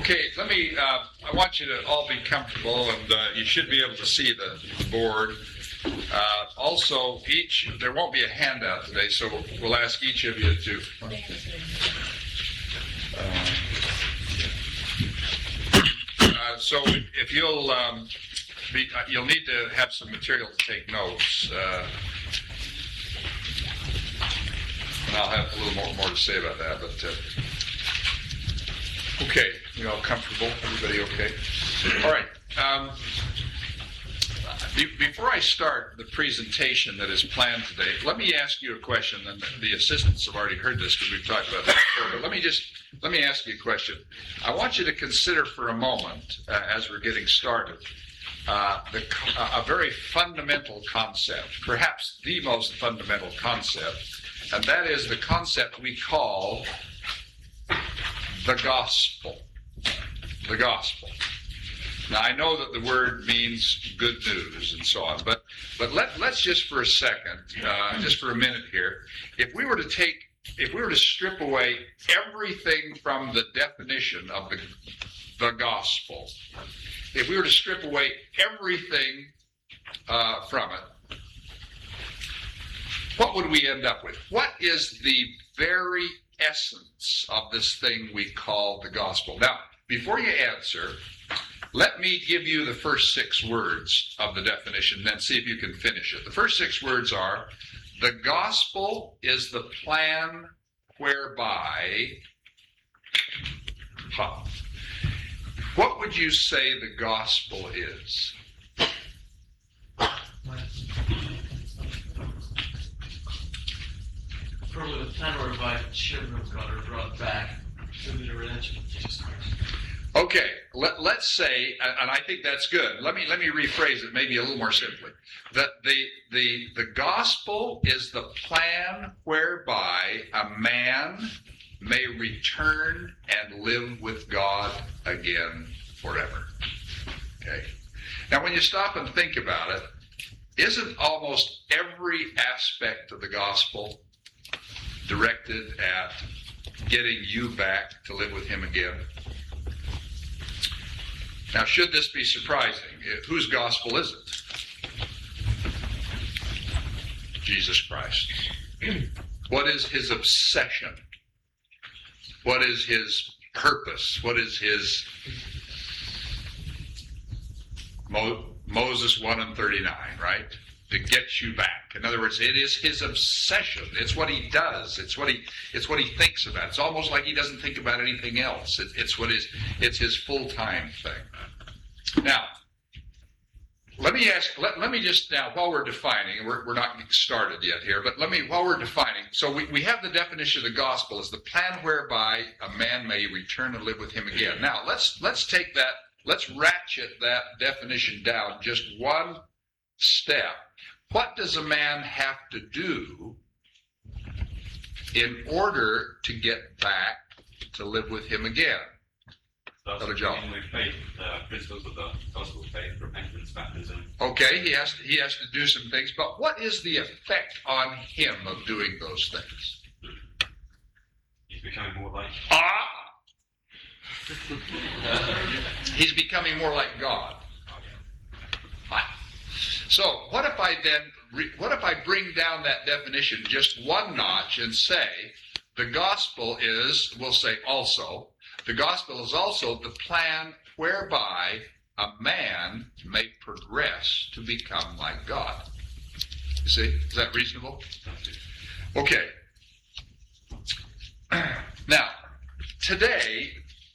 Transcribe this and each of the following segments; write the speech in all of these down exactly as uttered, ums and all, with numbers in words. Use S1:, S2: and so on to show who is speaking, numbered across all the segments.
S1: Okay, let me, uh, I want you to all be comfortable, and uh, you should be able to see the board. Uh, also, each, there won't be a handout today, so we'll ask each of you to. Uh, uh, so if you'll, um, be, uh, you'll need to have some material to take notes. Uh, and I'll have a little more, more to say about that, but. Uh, Okay, you all comfortable? Everybody okay? All right. Um, be, before I start the presentation that is planned today, let me ask you a question. And the assistants have already heard this because we've talked about that before. But let me just let me ask you a question. I want you to consider for a moment, uh, as we're getting started, uh, the, uh, a very fundamental concept, perhaps the most fundamental concept, and that is the concept we call the gospel. The gospel. Now, I know that the word means good news and so on, but but let, let's just for a second, uh, just for a minute here, if we were to take, if we were to strip away everything from the definition of the, the gospel, if we were to strip away everything uh, from it, what would we end up with? What is the very essence of this thing we call the gospel? Now, before you answer, let me give you the first six words of the definition, then see if you can finish it. The first six words are, the gospel is the plan whereby, huh, what would you say the gospel is?
S2: Probably the plan whereby children of God are brought back to the redemption of Jesus Christ.
S1: Okay, let, let's say, and I think that's good. Let me let me rephrase it maybe a little more simply. That the the the gospel is the plan whereby a man may return and live with God again forever. Okay. Now, when you stop and think about it, isn't almost every aspect of the gospel directed at getting you back to live with him again? Now, should this be surprising, whose gospel is it? Jesus Christ. What is his obsession? What is his purpose? What is his Mo- Moses one and thirty-nine, right? To get you back. In other words, it is his obsession. It's what he does. It's what he it's what he thinks about. It's almost like he doesn't think about anything else. It, it's what is it's his full-time thing. Now, let me ask let, let me just now, while we're defining, we're we're not started yet here, but let me while we're defining, so we, we have the definition of the gospel as the plan whereby a man may return and live with him again. Now let's let's take that, let's ratchet that definition down just one step. What does a man have to do in order to get back to live with him again?
S3: That's
S1: Brother John.
S3: with faith, uh, principles of the gospel of faith, repentance, baptism.
S1: Okay, he has to, he has to do some things, but what is the effect on him of doing those things?
S3: He's becoming more like.
S1: Ah! He's becoming more like God. Ah. So what if I then, re, what if I bring down that definition just one notch and say, the gospel is, we'll say also, the gospel is also the plan whereby a man may progress to become like God. You see, is that reasonable? Okay. Now, today,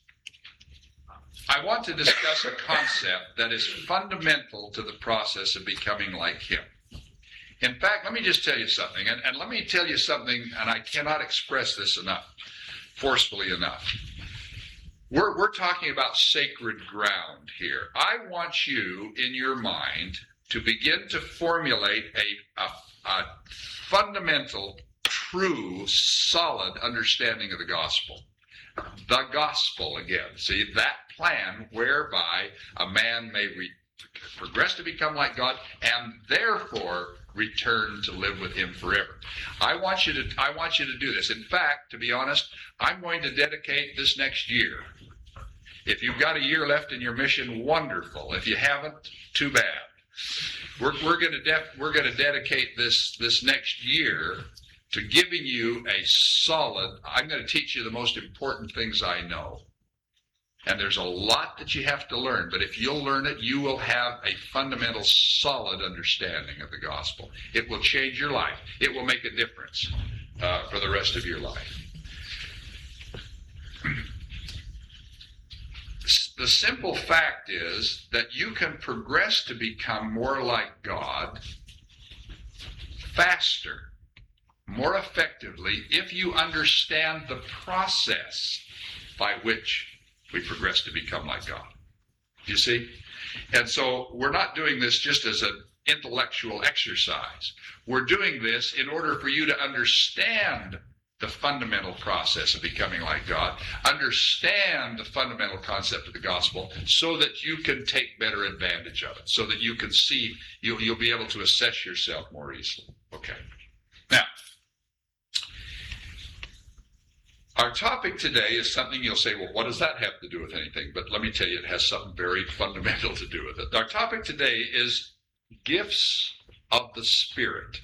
S1: I want to discuss a concept that is fundamental to the process of becoming like him. In fact, let me just tell you something, and, and let me tell you something, and I cannot express this enough, forcefully enough. We're, we're talking about sacred ground here. I want you, in your mind, to begin to formulate a, a, a fundamental, true, solid understanding of the gospel. The gospel, again. See, that plan whereby a man may re- progress to become like God and therefore return to live with him forever. I want you to I want you to do this. In fact, to be honest, I'm going to dedicate this next year If you've got a year left in your mission, wonderful. If you haven't, too bad. We're, we're going to def, we're going to dedicate this this next year to giving you a solid. I'm going to teach you the most important things I know. And there's a lot that you have to learn, but if you'll learn it, you will have a fundamental, solid understanding of the gospel. It will change your life. It will make a difference uh, for the rest of your life. The simple fact is that you can progress to become more like God faster, more effectively, if you understand the process by which we progress to become like God. You see? And so we're not doing this just as an intellectual exercise. We're doing this in order for you to understand the fundamental process of becoming like God, understand the fundamental concept of the gospel so that you can take better advantage of it, so that you can see, you'll, you'll be able to assess yourself more easily. Okay. Now, our topic today is something you'll say, well, what does that have to do with anything? But let me tell you, it has something very fundamental to do with it. Our topic today is gifts of the Spirit.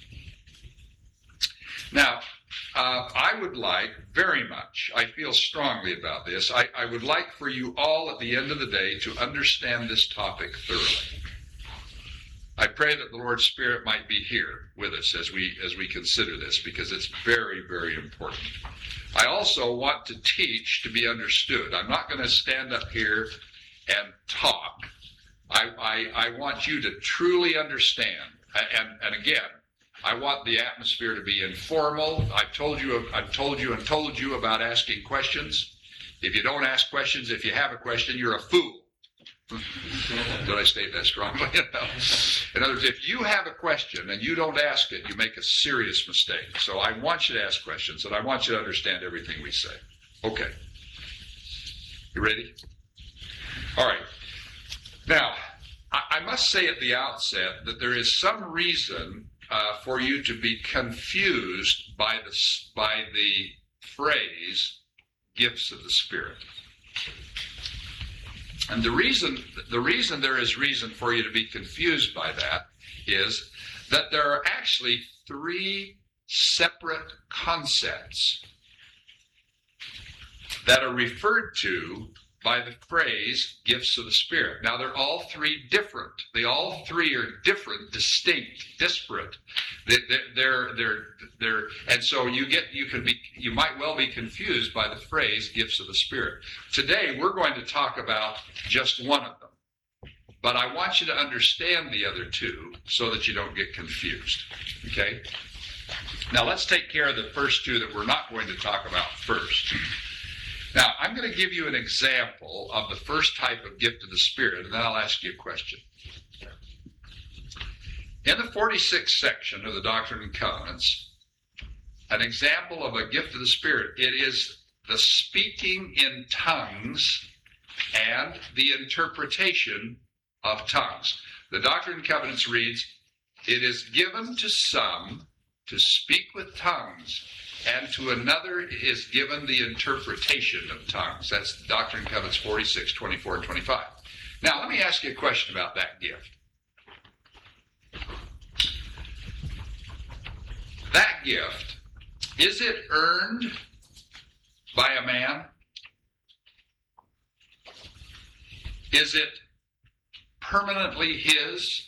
S1: Now, uh, I would like very much, I feel strongly about this, I, I would like for you all at the end of the day to understand this topic thoroughly. I pray that the Lord's Spirit might be here with us as we as we consider this, because it's very, very important. I also want to teach to be understood. I'm not going to stand up here and talk. I, I, I want you to truly understand. And, and again, I want the atmosphere to be informal. I've told you, I've told you and told you about asking questions. If you don't ask questions, if you have a question, you're a fool. Did I state that strongly? In other words, if you have a question and you don't ask it, you make a serious mistake. So I want you to ask questions, and I want you to understand everything we say. Okay. You ready? All right. Now, I, I must say at the outset that there is some reason uh, for you to be confused by the, by the phrase, gifts of the Spirit. And the reason, the reason there is reason for you to be confused by that is that there are actually three separate concepts that are referred to by the phrase gifts of the Spirit. Now, they're all three different. They all three are different, distinct, disparate. They, they're, they're, they're, and so you get, you can be, you might well be confused by the phrase gifts of the Spirit. Today, we're going to talk about just one of them. But I want you to understand the other two so that you don't get confused. Okay? Now, let's take care of the first two that we're not going to talk about first. Now, I'm going to give you an example of the first type of gift of the Spirit, and then I'll ask you a question. In the forty-sixth section of the Doctrine and Covenants, an example of a gift of the Spirit, it is the speaking in tongues and the interpretation of tongues. The Doctrine and Covenants reads, it is given to some to speak with tongues, and to another is given the interpretation of tongues. That's Doctrine and Covenants forty-six, twenty-four, and twenty-five. Now, let me ask you a question about that gift. That gift, is it earned by a man? Is it permanently his?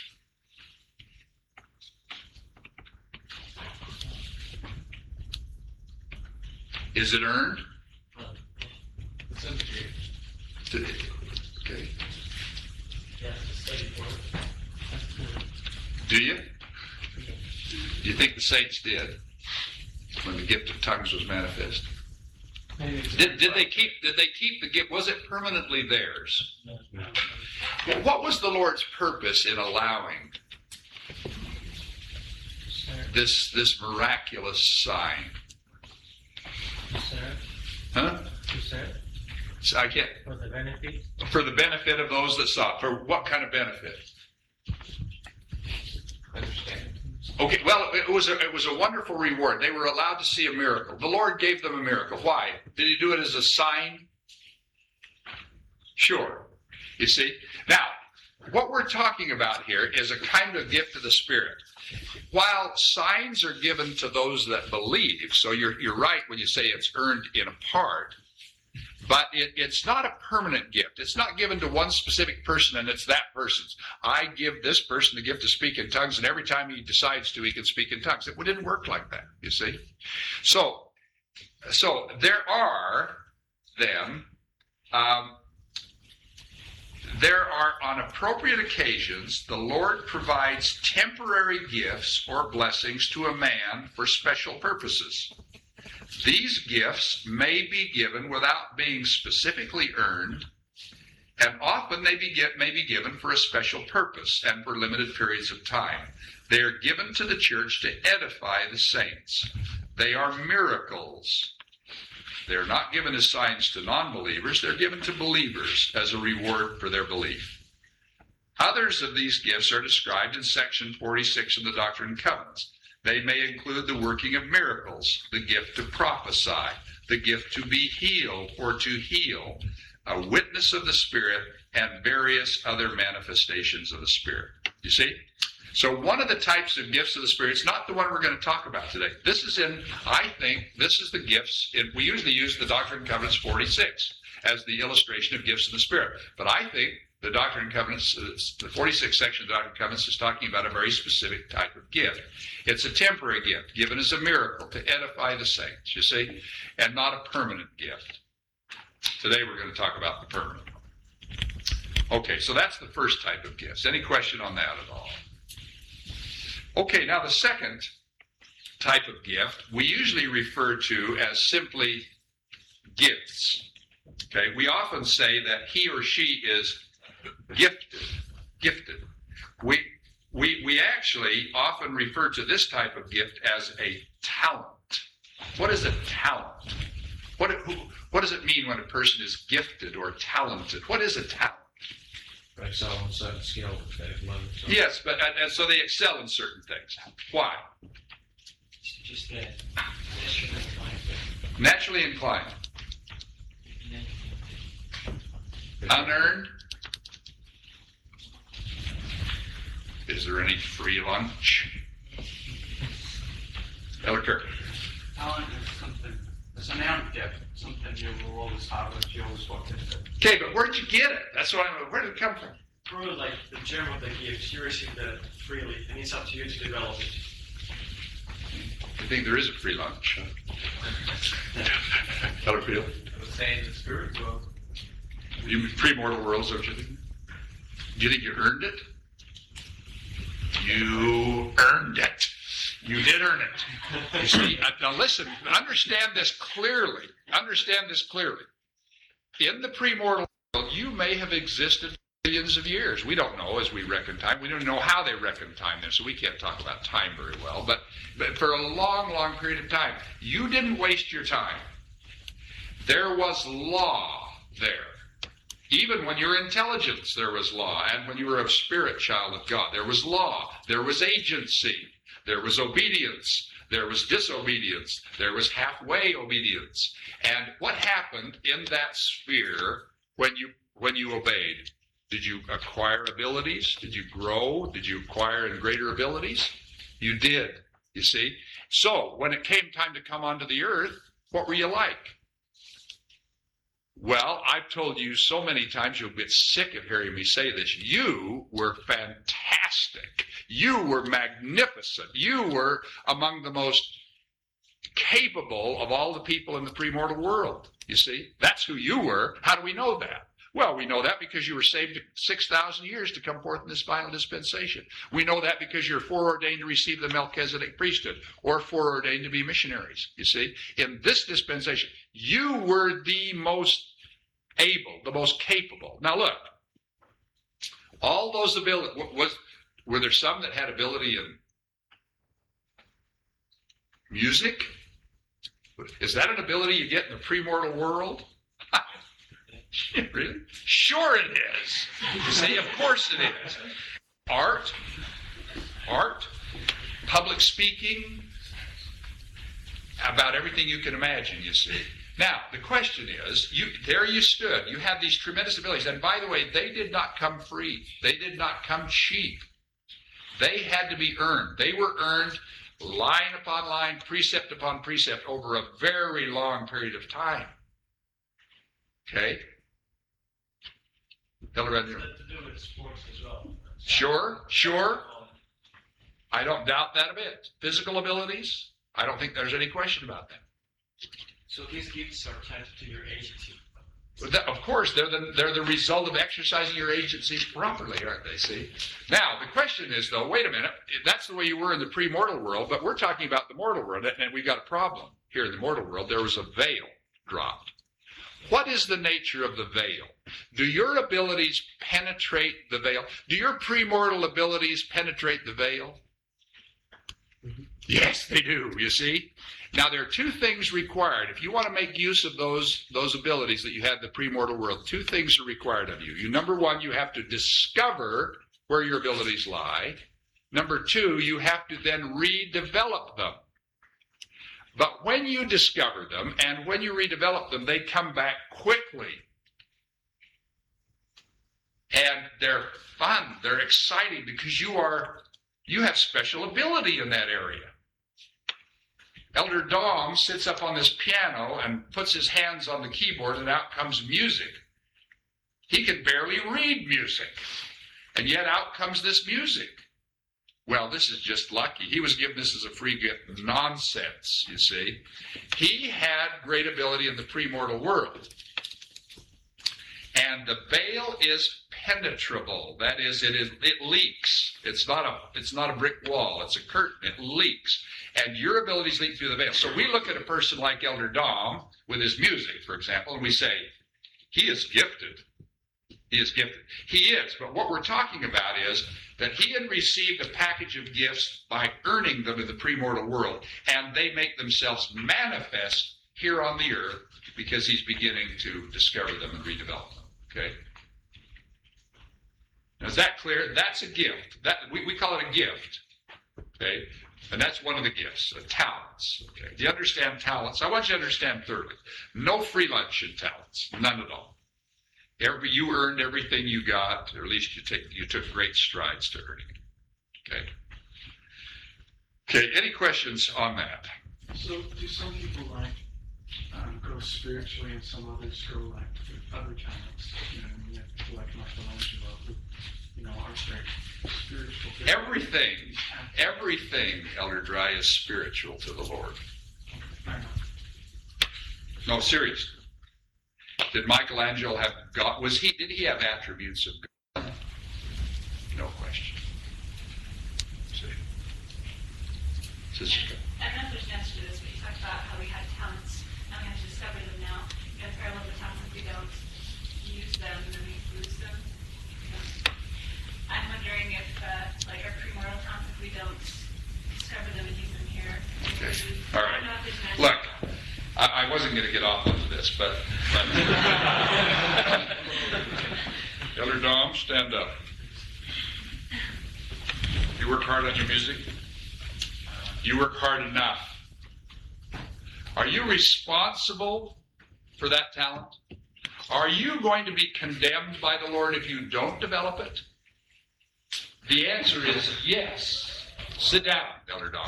S1: Is it earned?
S2: It's in the gift.
S1: Okay.
S2: Yeah, it's study for it.
S1: Do you? Do you think the saints did when the gift of tongues was manifest? Did, did they keep? Did they keep the gift? Was it permanently theirs?
S2: No.
S1: Well, what was the Lord's purpose in allowing this this miraculous sign? Huh? So I can't.
S2: For the benefit?
S1: For the benefit of those that saw it. For what kind of benefit?
S2: Understand.
S1: Okay, well, it was a, it was a wonderful reward. They were allowed to see a miracle. The Lord gave them a miracle. Why? Did he do it as a sign? Sure. You see? Now, what we're talking about here is a kind of gift of the Spirit. While signs are given to those that believe, so you're, you're right when you say it's earned in a part, but it, it's not a permanent gift. It's not given to one specific person and it's that person's. I give this person the gift to speak in tongues, and every time he decides to, he can speak in tongues. It didn't work like that, you see. So, so there are, then, um, there are, on appropriate occasions, the Lord provides temporary gifts or blessings to a man for special purposes. These gifts may be given without being specifically earned, and often they be get, may be given for a special purpose and for limited periods of time. They are given to the church to edify the saints. They are miracles. They're not given as signs to non-believers. They're given to believers as a reward for their belief. Others of these gifts are described in section forty-six of the Doctrine and Covenants. They may include the working of miracles, the gift to prophesy, the gift to be healed or to heal, a witness of the Spirit, and various other manifestations of the Spirit. You see? So one of the types of gifts of the Spirit is not the one we're going to talk about today. This is in, I think, this is the gifts. In, we usually use the Doctrine and Covenants forty-six as the illustration of gifts of the Spirit. But I think the Doctrine and Covenants, the forty-sixth section of the Doctrine and Covenants is talking about a very specific type of gift. It's a temporary gift, given as a miracle to edify the saints, you see, and not a permanent gift. Today we're going to talk about the permanent. Okay, so that's the first type of gifts. Any question on that at all? Okay, now the second type of gift we usually refer to as simply gifts. Okay, we often say that he or she is gifted. Gifted. We we we actually often refer to this type of gift as a talent. What is a talent? What who, what does it mean when a person is gifted or talented? What is a talent?
S2: Excel on certain skills. They've learned.
S1: Yes, but and, and so they excel in certain things. Why?
S2: Just that naturally inclined.
S1: Naturally inclined. Unearned. Is there any free lunch? Elder Kirk.
S4: Talent is something, it's an earned gift, something you will always have if you always work at it.
S1: Okay, but where'd you get it? That's what I'm. Where did it come from?
S4: Probably like the germ of the gift, you received it freely, and it's up to you to develop it.
S1: I think there is a free lunch. Elder Field.
S4: I would say in the spirit world.
S1: You premortal world, is that what you think? Do you think you earned it? You earned it. You did earn it. You see, uh, now listen, understand this clearly. Understand this clearly. In the premortal world, you may have existed billions of years. We don't know as we reckon time. We don't know how they reckon time there, so we can't talk about time very well. But, but for a long, long period of time, you didn't waste your time. There was law there. Even when you were intelligence, there was law. And when you were a spirit child of God, there was law. There was agency. There was obedience. There was disobedience. There was halfway obedience. And what happened in that sphere when you when you obeyed? Did you acquire abilities? Did you grow? Did you acquire in greater abilities? You did, you see. So when it came time to come onto the earth, what were you like? Well, I've told you so many times, you'll get sick of hearing me say this. You were fantastic. You were magnificent. You were among the most capable of all the people in the premortal world. You see, that's who you were. How do we know that? Well, we know that because you were saved six thousand years to come forth in this final dispensation. We know that because you're foreordained to receive the Melchizedek priesthood or foreordained to be missionaries, you see. In this dispensation, you were the most able, the most capable. Now look, all those abilities, was, were there some that had ability in music? Is that an ability you get in the premortal world? Really? Sure it is. You see, of course it is. Art, art, public speaking, about everything you can imagine, you see. Now, the question is, you there you stood. You had these tremendous abilities. And by the way, they did not come free. They did not come cheap. They had to be earned. They were earned line upon line, precept upon precept over a very long period of time. Okay? Elder Andrew.
S2: It's to do with sports as well.
S1: Sure, sure. I don't doubt that a bit. Physical abilities, I don't think there's any question about that.
S2: So these gifts are tied to your agency.
S1: But that, of course, they're the, they're the result of exercising your agency properly, aren't they, see? Now, the question is, though, wait a minute, that's the way you were in the pre-mortal world, but we're talking about the mortal world, and we've got a problem here in the mortal world. There was a veil dropped. What is the nature of the veil? Do your abilities penetrate the veil? Do your pre-mortal abilities penetrate the veil? Mm-hmm. Yes, they do, you see? Now, there are two things required. If you want to make use of those, those abilities that you had in the pre-mortal world, two things are required of you. You. Number one, you have to discover where your abilities lie. Number two, you have to then redevelop them. But when you discover them and when you redevelop them, they come back quickly. And they're fun, they're exciting because you are you have special ability in that area. Elder Dom sits up on this piano and puts his hands on the keyboard and out comes music. He can barely read music. And yet out comes this music. Well, this is just lucky. He was given this as a free gift. Nonsense, you see. He had great ability in the pre-mortal world. And the veil is penetrable. That is, it is it leaks. It's not a it's not a brick wall. It's a curtain. It leaks. And your abilities leak through the veil. So we look at a person like Elder Dom with his music, for example, and we say, he is gifted. He is gifted. He is. But what we're talking about is that he had received a package of gifts by earning them in the premortal world, and they make themselves manifest here on the earth because he's beginning to discover them and redevelop them. Okay? Now, is that clear? That's a gift. That we, we call it a gift. Okay? And that's one of the gifts, uh, talents. Okay? Do you understand talents? I want you to understand thirdly, no free lunch in talents. None at all. Every, you earned everything you got, or at least you, take, you took great strides to earning it. Okay? Okay, any questions on that?
S4: So do some people like um, grow spiritually and some others grow like with other talents? You know, you have people like Michelangelo who, you know, aren't very spiritual.
S1: Everything, everything, Elder Dry, is spiritual to the Lord.
S4: Fair enough.
S1: No, seriously. Did Michelangelo have God? Was he? Did he have attributes of God? No question. See, Sister.
S5: I don't know if there's an answer to this, but you talked about how we had talents and we have to discover them now. You know, parallel the talents, if we don't use them, then we lose them. I'm wondering if, uh, like our premortal talents, if we don't discover them and use them here.
S1: Okay.
S5: We,
S1: All
S5: I
S1: right.
S5: don't know if there's an answer.
S1: Look, I, I wasn't going to get off into this, but, but Elder Dom, stand up. You work hard on your music? You work hard enough. Are you responsible for that talent? Are you going to be condemned by the Lord if you don't develop it? The answer is yes. Sit down, Elder Dom.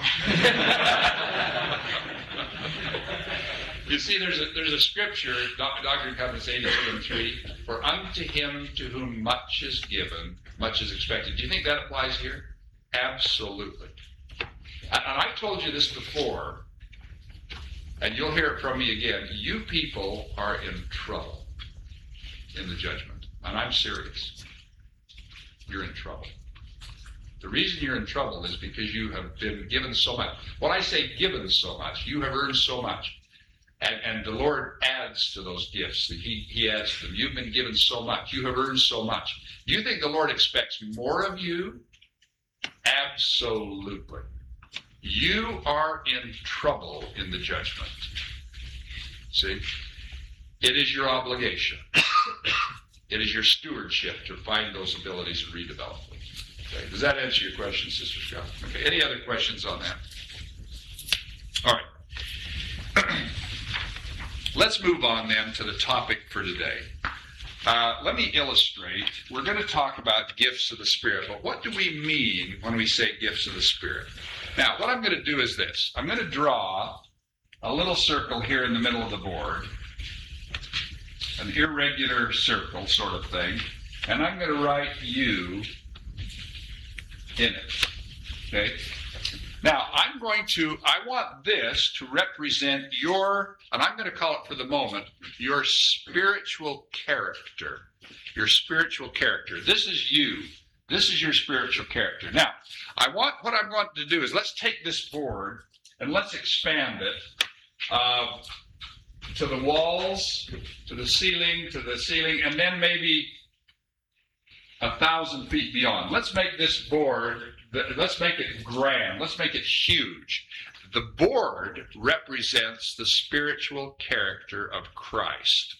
S1: You see, there's a, there's a scripture, Doctrine and Covenants eighty-two and three, for unto him to whom much is given, much is expected. Do you think that applies here? Absolutely. And I've told you this before, and you'll hear it from me again. You people are in trouble in the judgment. And I'm serious. You're in trouble. The reason you're in trouble is because you have been given so much. When I say given so much, you have earned so much. And, and the Lord adds to those gifts. He, he adds to them. You've been given so much. You have earned so much. Do you think the Lord expects more of you? Absolutely. You are in trouble in the judgment. See? It is your obligation. It is your stewardship to find those abilities and redevelop them. Okay. Does that answer your question, Sister Scott? Okay. Any other questions on that? All right. let's move on then to the topic for today. Uh, let me illustrate. We're going to talk about gifts of the Spirit, but what do we mean when we say gifts of the Spirit? Now, what I'm going to do is this. I'm going to draw a little circle here in the middle of the board, an irregular circle sort of thing, and I'm going to write you in it. Okay? Now, I'm going to, I want this to represent your, and I'm going to call it for the moment, your spiritual character. Your spiritual character. This is you. This is your spiritual character. Now, I want, what I'm going to do is let's take this board and let's expand it uh, to the walls, to the ceiling, to the ceiling, and then maybe a thousand feet beyond. Let's make this board, let's make it grand. Let's make it huge. The board represents the spiritual character of Christ.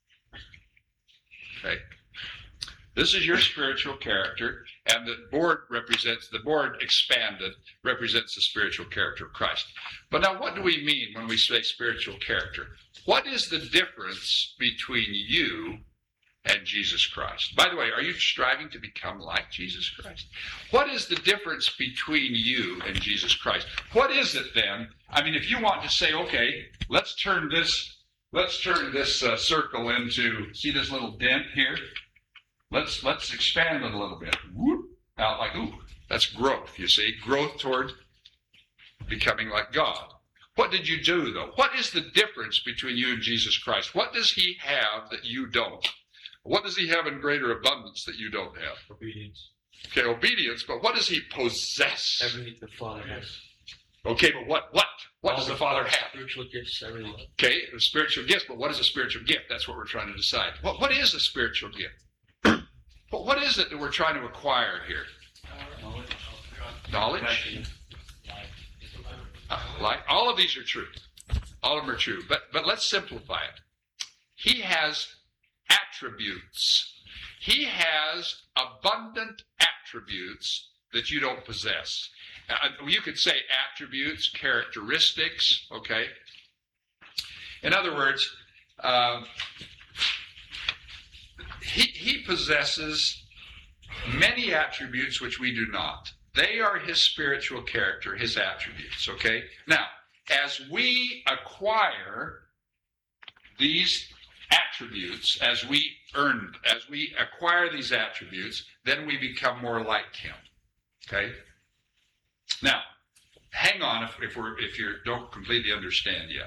S1: Okay? This is your spiritual character, and the board represents, the board expanded represents the spiritual character of Christ. But now what do we mean when we say spiritual character? What is the difference between you and Jesus Christ? By the way, are you striving to become like Jesus Christ? What is the difference between you and Jesus Christ? What is it then? I mean, if you want to say, okay, let's turn this, let's turn this uh, circle into, see this little dent here? Let's let's expand it a little bit. Whoop, out like, ooh, that's growth, you see, growth toward becoming like God. What did you do, though? What is the difference between you and Jesus Christ? What does he have that you don't? What does he have in greater abundance that you don't have?
S2: Obedience.
S1: Okay, obedience, but what does he possess?
S2: Everything the Father has.
S1: Okay, but what what what
S2: All
S1: does the Father have?
S2: Spiritual gifts, everything.
S1: Okay, a spiritual gift, but what is a spiritual gift? That's what we're trying to decide. What what is a spiritual gift? But what is it that we're trying to acquire here? Knowledge? Uh, like all of these are true. All of them are true. But but let's simplify it. He has attributes. He has abundant attributes that you don't possess. Uh, you could say attributes, characteristics, okay? In other words, uh, he, he possesses many attributes which we do not. They are his spiritual character, his attributes, okay? Now, as we acquire these attributes, as we earn, as we acquire these attributes, then we become more like him, okay? Now, hang on if, if we're if you don't completely understand yet.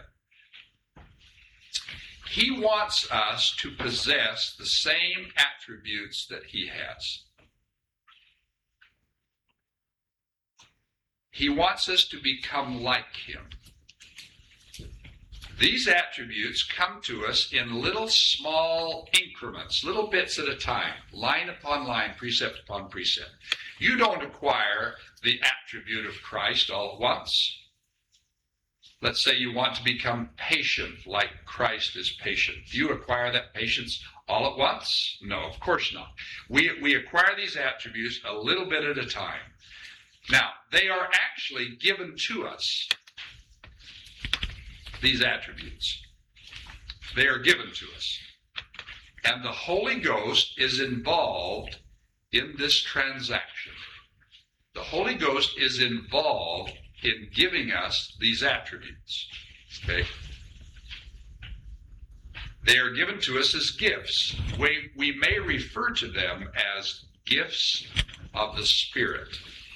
S1: He wants us to possess the same attributes that he has. He wants us to become like him. These attributes come to us in little small increments, little bits at a time, line upon line, precept upon precept. You don't acquire the attribute of Christ all at once. Let's say you want to become patient like Christ is patient. Do you acquire that patience all at once? No, of course not. We, we acquire these attributes a little bit at a time. Now, they are actually given to us, these attributes. They are given to us. And the Holy Ghost is involved in this transaction. The Holy Ghost is involved in giving us these attributes. Okay? They are given to us as gifts. We, we may refer to them as gifts of the Spirit.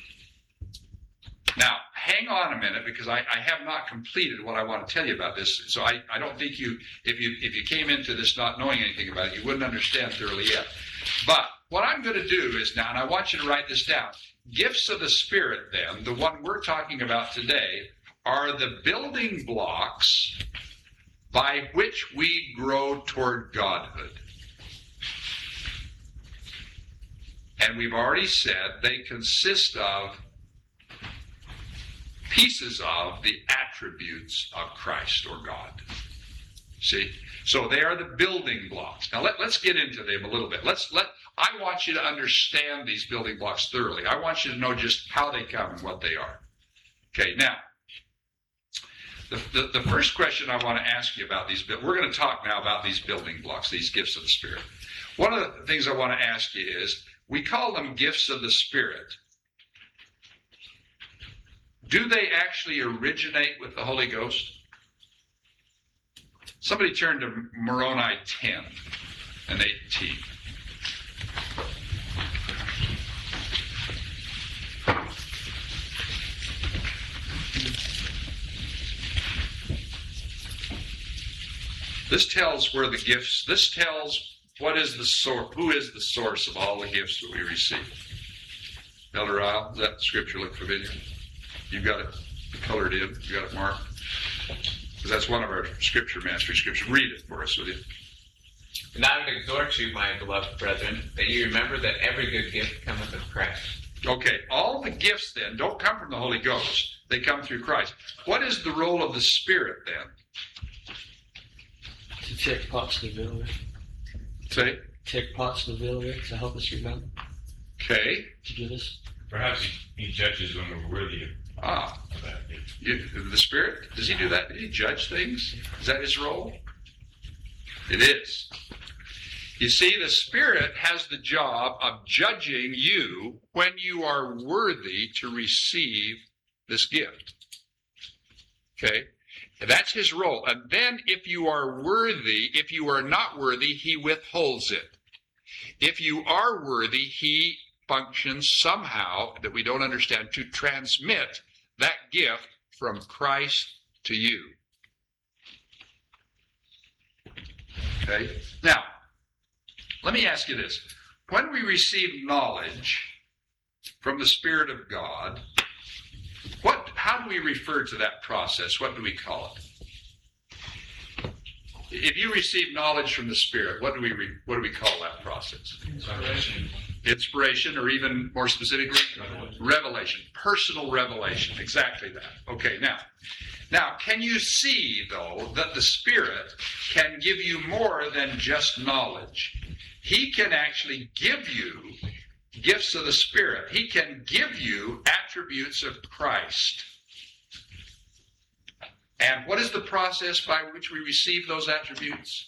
S1: Now, hang on a minute, because I, I have not completed what I want to tell you about this. So I, I don't think you, if you if you came into this not knowing anything about it, you wouldn't understand thoroughly yet. But what I'm going to do is now, and I want you to write this down, gifts of the Spirit then, the one we're talking about today, are the building blocks by which we grow toward godhood. And we've already said they consist of pieces of the attributes of Christ or God. See? So they are the building blocks. Now let, let's get into them a little bit. Let's let I want you to understand these building blocks thoroughly. I want you to know just how they come and what they are. Okay, now, The, the, the first question I want to ask you about these, we're going to talk now about these building blocks, these gifts of the Spirit. One of the things I want to ask you is, we call them gifts of the Spirit. Do they actually originate with the Holy Ghost? Somebody turn to Moroni ten and eighteen. This tells where the gifts, this tells what is the source, who is the source of all the gifts that we receive. Elder Isle, does that scripture look familiar? You've got it colored in, you got it marked. Because that's one of our scripture mastery scriptures. Read it for us, will you?
S6: And I would exhort you, my beloved brethren, that you remember that every good gift cometh of Christ.
S1: Okay, all the gifts then don't come from the Holy Ghost. They come through Christ. What is the role of the Spirit then?
S2: To check pots in the building.
S1: Say,
S2: Check pots in the building to help us remember
S1: okay.
S2: to do this.
S7: Perhaps he, he judges when we're worthy of
S1: Ah,
S7: that.
S1: you, the Spirit, does he do that? Did he judge things? Is that his role? It is. You see, the Spirit has the job of judging you when you are worthy to receive this gift. Okay? That's his role. And then if you are worthy, if you are not worthy, he withholds it. If you are worthy, he functions somehow that we don't understand to transmit that gift from Christ to you. Okay? Now, let me ask you this. When we receive knowledge from the Spirit of God, what, how do we refer to that process? What do we call it? If you receive knowledge from the Spirit, what do we re, what do we call that process?
S7: Inspiration.
S1: Inspiration, or even more specifically, revelation. revelation, personal revelation. Exactly that. Okay, now, now, can you see though that the Spirit can give you more than just knowledge? He can actually give you gifts of the Spirit. He can give you attributes of Christ. And what is the process by which we receive those attributes?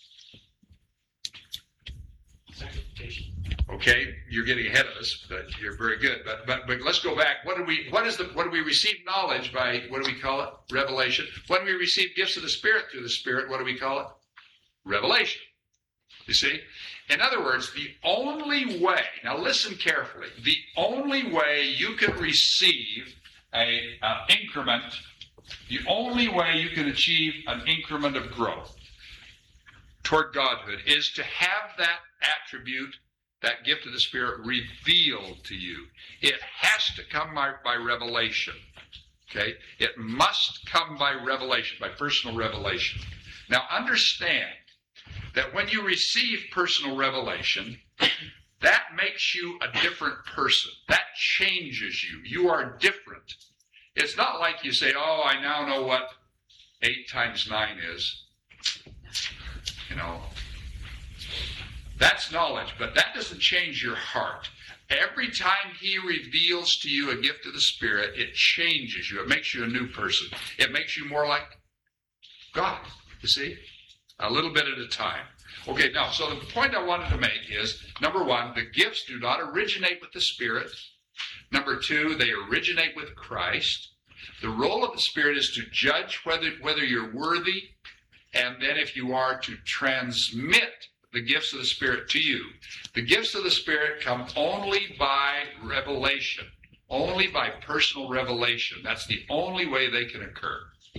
S2: Sanctification.
S1: Okay, you're getting ahead of us, but you're very good. But but but let's go back. What do we what is the what do we receive knowledge by? What do we call it? Revelation. When we receive gifts of the Spirit through the Spirit, what do we call it? Revelation. You see? In other words, the only way, now listen carefully, the only way you can receive a uh, increment, the only way you can achieve an increment of growth toward Godhood is to have that attribute, that gift of the Spirit revealed to you. It has to come by, by revelation. Okay? It must come by revelation, by personal revelation. Now understand that when you receive personal revelation, that makes you a different person. That changes you. You are different. It's not like you say, oh, I now know what eight times nine is. You know, that's knowledge, but that doesn't change your heart. Every time he reveals to you a gift of the Spirit, it changes you. It makes you a new person. It makes you more like God, you see? A little bit at a time. Okay, now, so the point I wanted to make is, number one, the gifts do not originate with the Spirit. Number two, they originate with Christ. The role of the Spirit is to judge whether, whether you're worthy, and then if you are, to transmit the gifts of the Spirit to you. The gifts of the Spirit come only by revelation, only by personal revelation. That's the only way they can occur.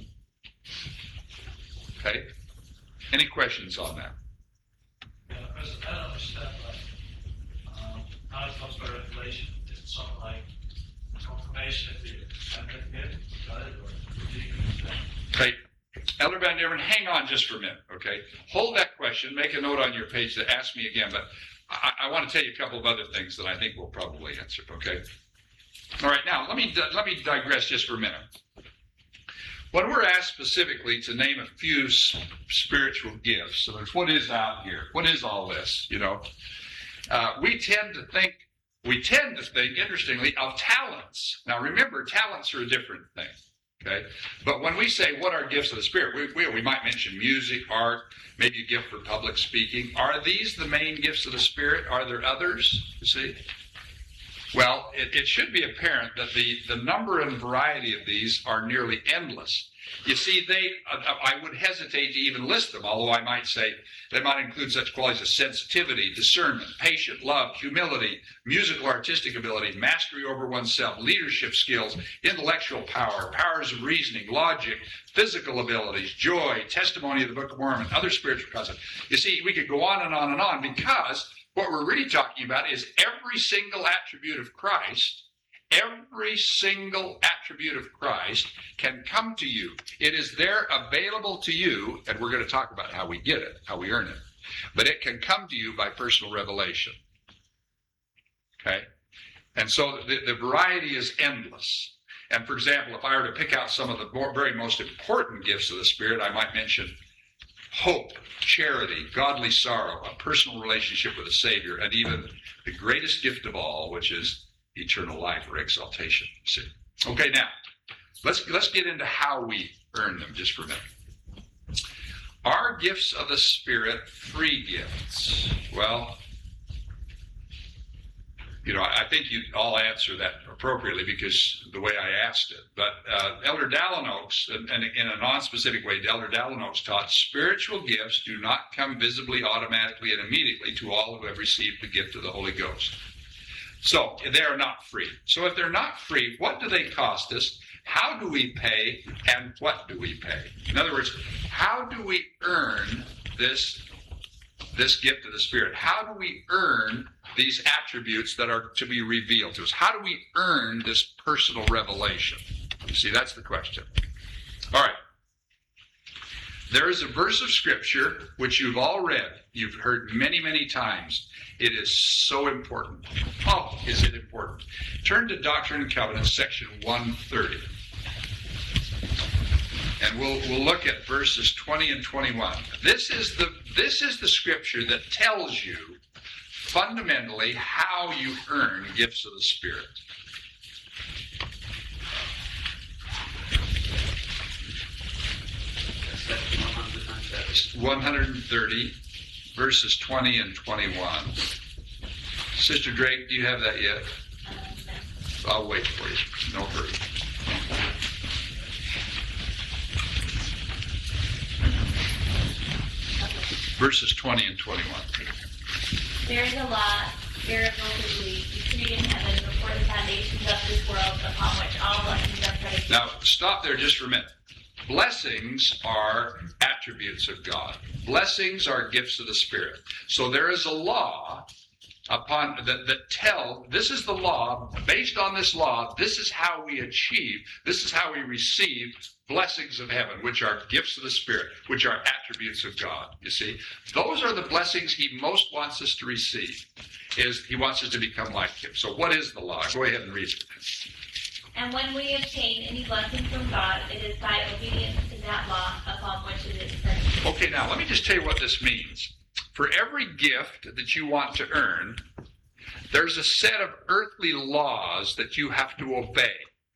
S1: Okay? Any questions on that?
S8: Yeah, President, I don't understand, like, um, how it comes by revelation. Is it something like confirmation if you have that gift, got it, or do you understand?
S1: Okay. Elder Van Dierman, hang on just for a minute, okay? Hold that question. Make a note on your page to ask me again, but I, I want to tell you a couple of other things that I think we'll probably answer, okay? All right, now, let me, let me digress just for a minute. When we're asked specifically to name a few spiritual gifts, so there's what is out here? What is all this, you know? Uh, we tend to think, we tend to think, interestingly, of talents. Now remember, talents are a different thing, Okay? But when we say what are gifts of the Spirit, we, we, we might mention music, art, maybe a gift for public speaking. Are these the main gifts of the Spirit? Are there others? You see? Well, it, it should be apparent that the, the number and variety of these are nearly endless. You see, they I would hesitate to even list them, although I might say they might include such qualities as sensitivity, discernment, patient love, humility, musical artistic ability, mastery over oneself, leadership skills, intellectual power, powers of reasoning, logic, physical abilities, joy, testimony of the Book of Mormon, other spiritual concepts. You see, we could go on and on and on, because what we're really talking about is every single attribute of Christ. Every single attribute of Christ can come to you. It is there available to you, and we're going to talk about how we get it, how we earn it. But it can come to you by personal revelation. Okay? And so the, the variety is endless. And for example, if I were to pick out some of the more, very most important gifts of the Spirit, I might mention hope, charity, godly sorrow, a personal relationship with the Savior, and even the greatest gift of all, which is eternal life or exaltation. See? Okay, now let's let's get into how we earn them just for a minute. Are gifts of the Spirit free gifts? Well, you know, I think you all answer that appropriately because the way I asked it. But uh, Elder Dallin Oaks, and, and in a non-specific way, Elder Dallin Oaks taught spiritual gifts do not come visibly, automatically, and immediately to all who have received the gift of the Holy Ghost. So they are not free. So if they're not free, what do they cost us? How do we pay? And what do we pay? In other words, how do we earn this, this gift of the Spirit? How do we earn these attributes that are to be revealed to us? How do we earn this personal revelation? You see, that's the question. All right. There is a verse of Scripture which you've all read. You've heard many, many times. It is so important. Oh, is it important? Turn to Doctrine and Covenants, section one thirty. And we'll we'll look at verses twenty and twenty-one. This is the this is the scripture that tells you fundamentally how you earn gifts of the Spirit. one thirty, verses twenty and twenty-one. Sister Drake, do you have that yet? I'll wait for you. No hurry. Verses twenty and twenty-one.
S9: There is a law, irrevocably decreed in heaven before the foundations of this world, upon which all blessings are predicated.
S1: Now, stop there just for a minute. Blessings are attributes of God. Blessings are gifts of the Spirit. So there is a law upon that, that tell, this is the law, based on this law, this is how we achieve, this is how we receive blessings of heaven, which are gifts of the Spirit, which are attributes of God. You see, those are the blessings he most wants us to receive, is he wants us to become like him. So what is the law? Go ahead and read it.
S9: And when we obtain any blessing from God, it is by obedience to that law upon which it is predicated.
S1: Okay, now let me just tell you what this means. For every gift that you want to earn, there's a set of earthly laws that you have to obey.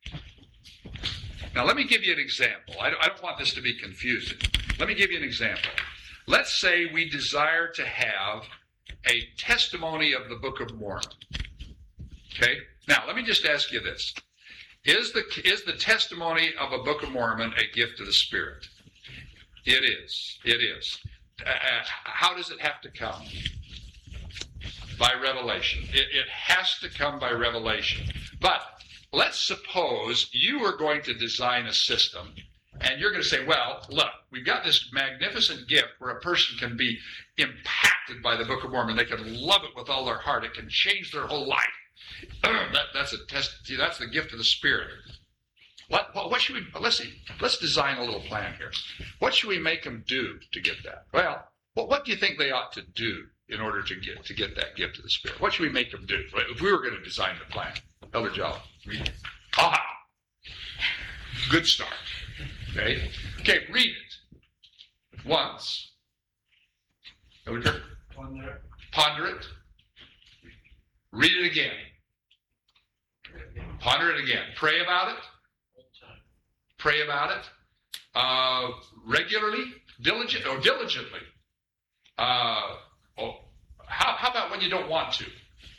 S1: Now let me give you an example. I don't, I don't want this to be confusing. Let me give you an example. Let's say we desire to have a testimony of the Book of Mormon. Okay? Now let me just ask you this. Is the, is the testimony of a Book of Mormon a gift of the Spirit? It is. It is. Uh, how does it have to come? By revelation. It, it has to come by revelation. But let's suppose you are going to design a system, and you're going to say, well, look, we've got this magnificent gift where a person can be impacted by the Book of Mormon. They can love it with all their heart. It can change their whole life. that, that's a test. See, that's the gift of the Spirit. What, what, what should we, let's see, let's design a little plan here. What should we make them do to get that? Well, what, what do you think they ought to do in order to get to get that gift of the Spirit? What should we make them do? If we were going to design the plan, Elder Jolly, read it. Aha! Good start. Okay? Okay, read it. Once. Elder Kirk.
S8: Ponder.
S1: Ponder it. Read it again. Ponder it again. Pray about it. pray about it uh, regularly, diligent or diligently. Uh, oh, how, how about when you don't want to?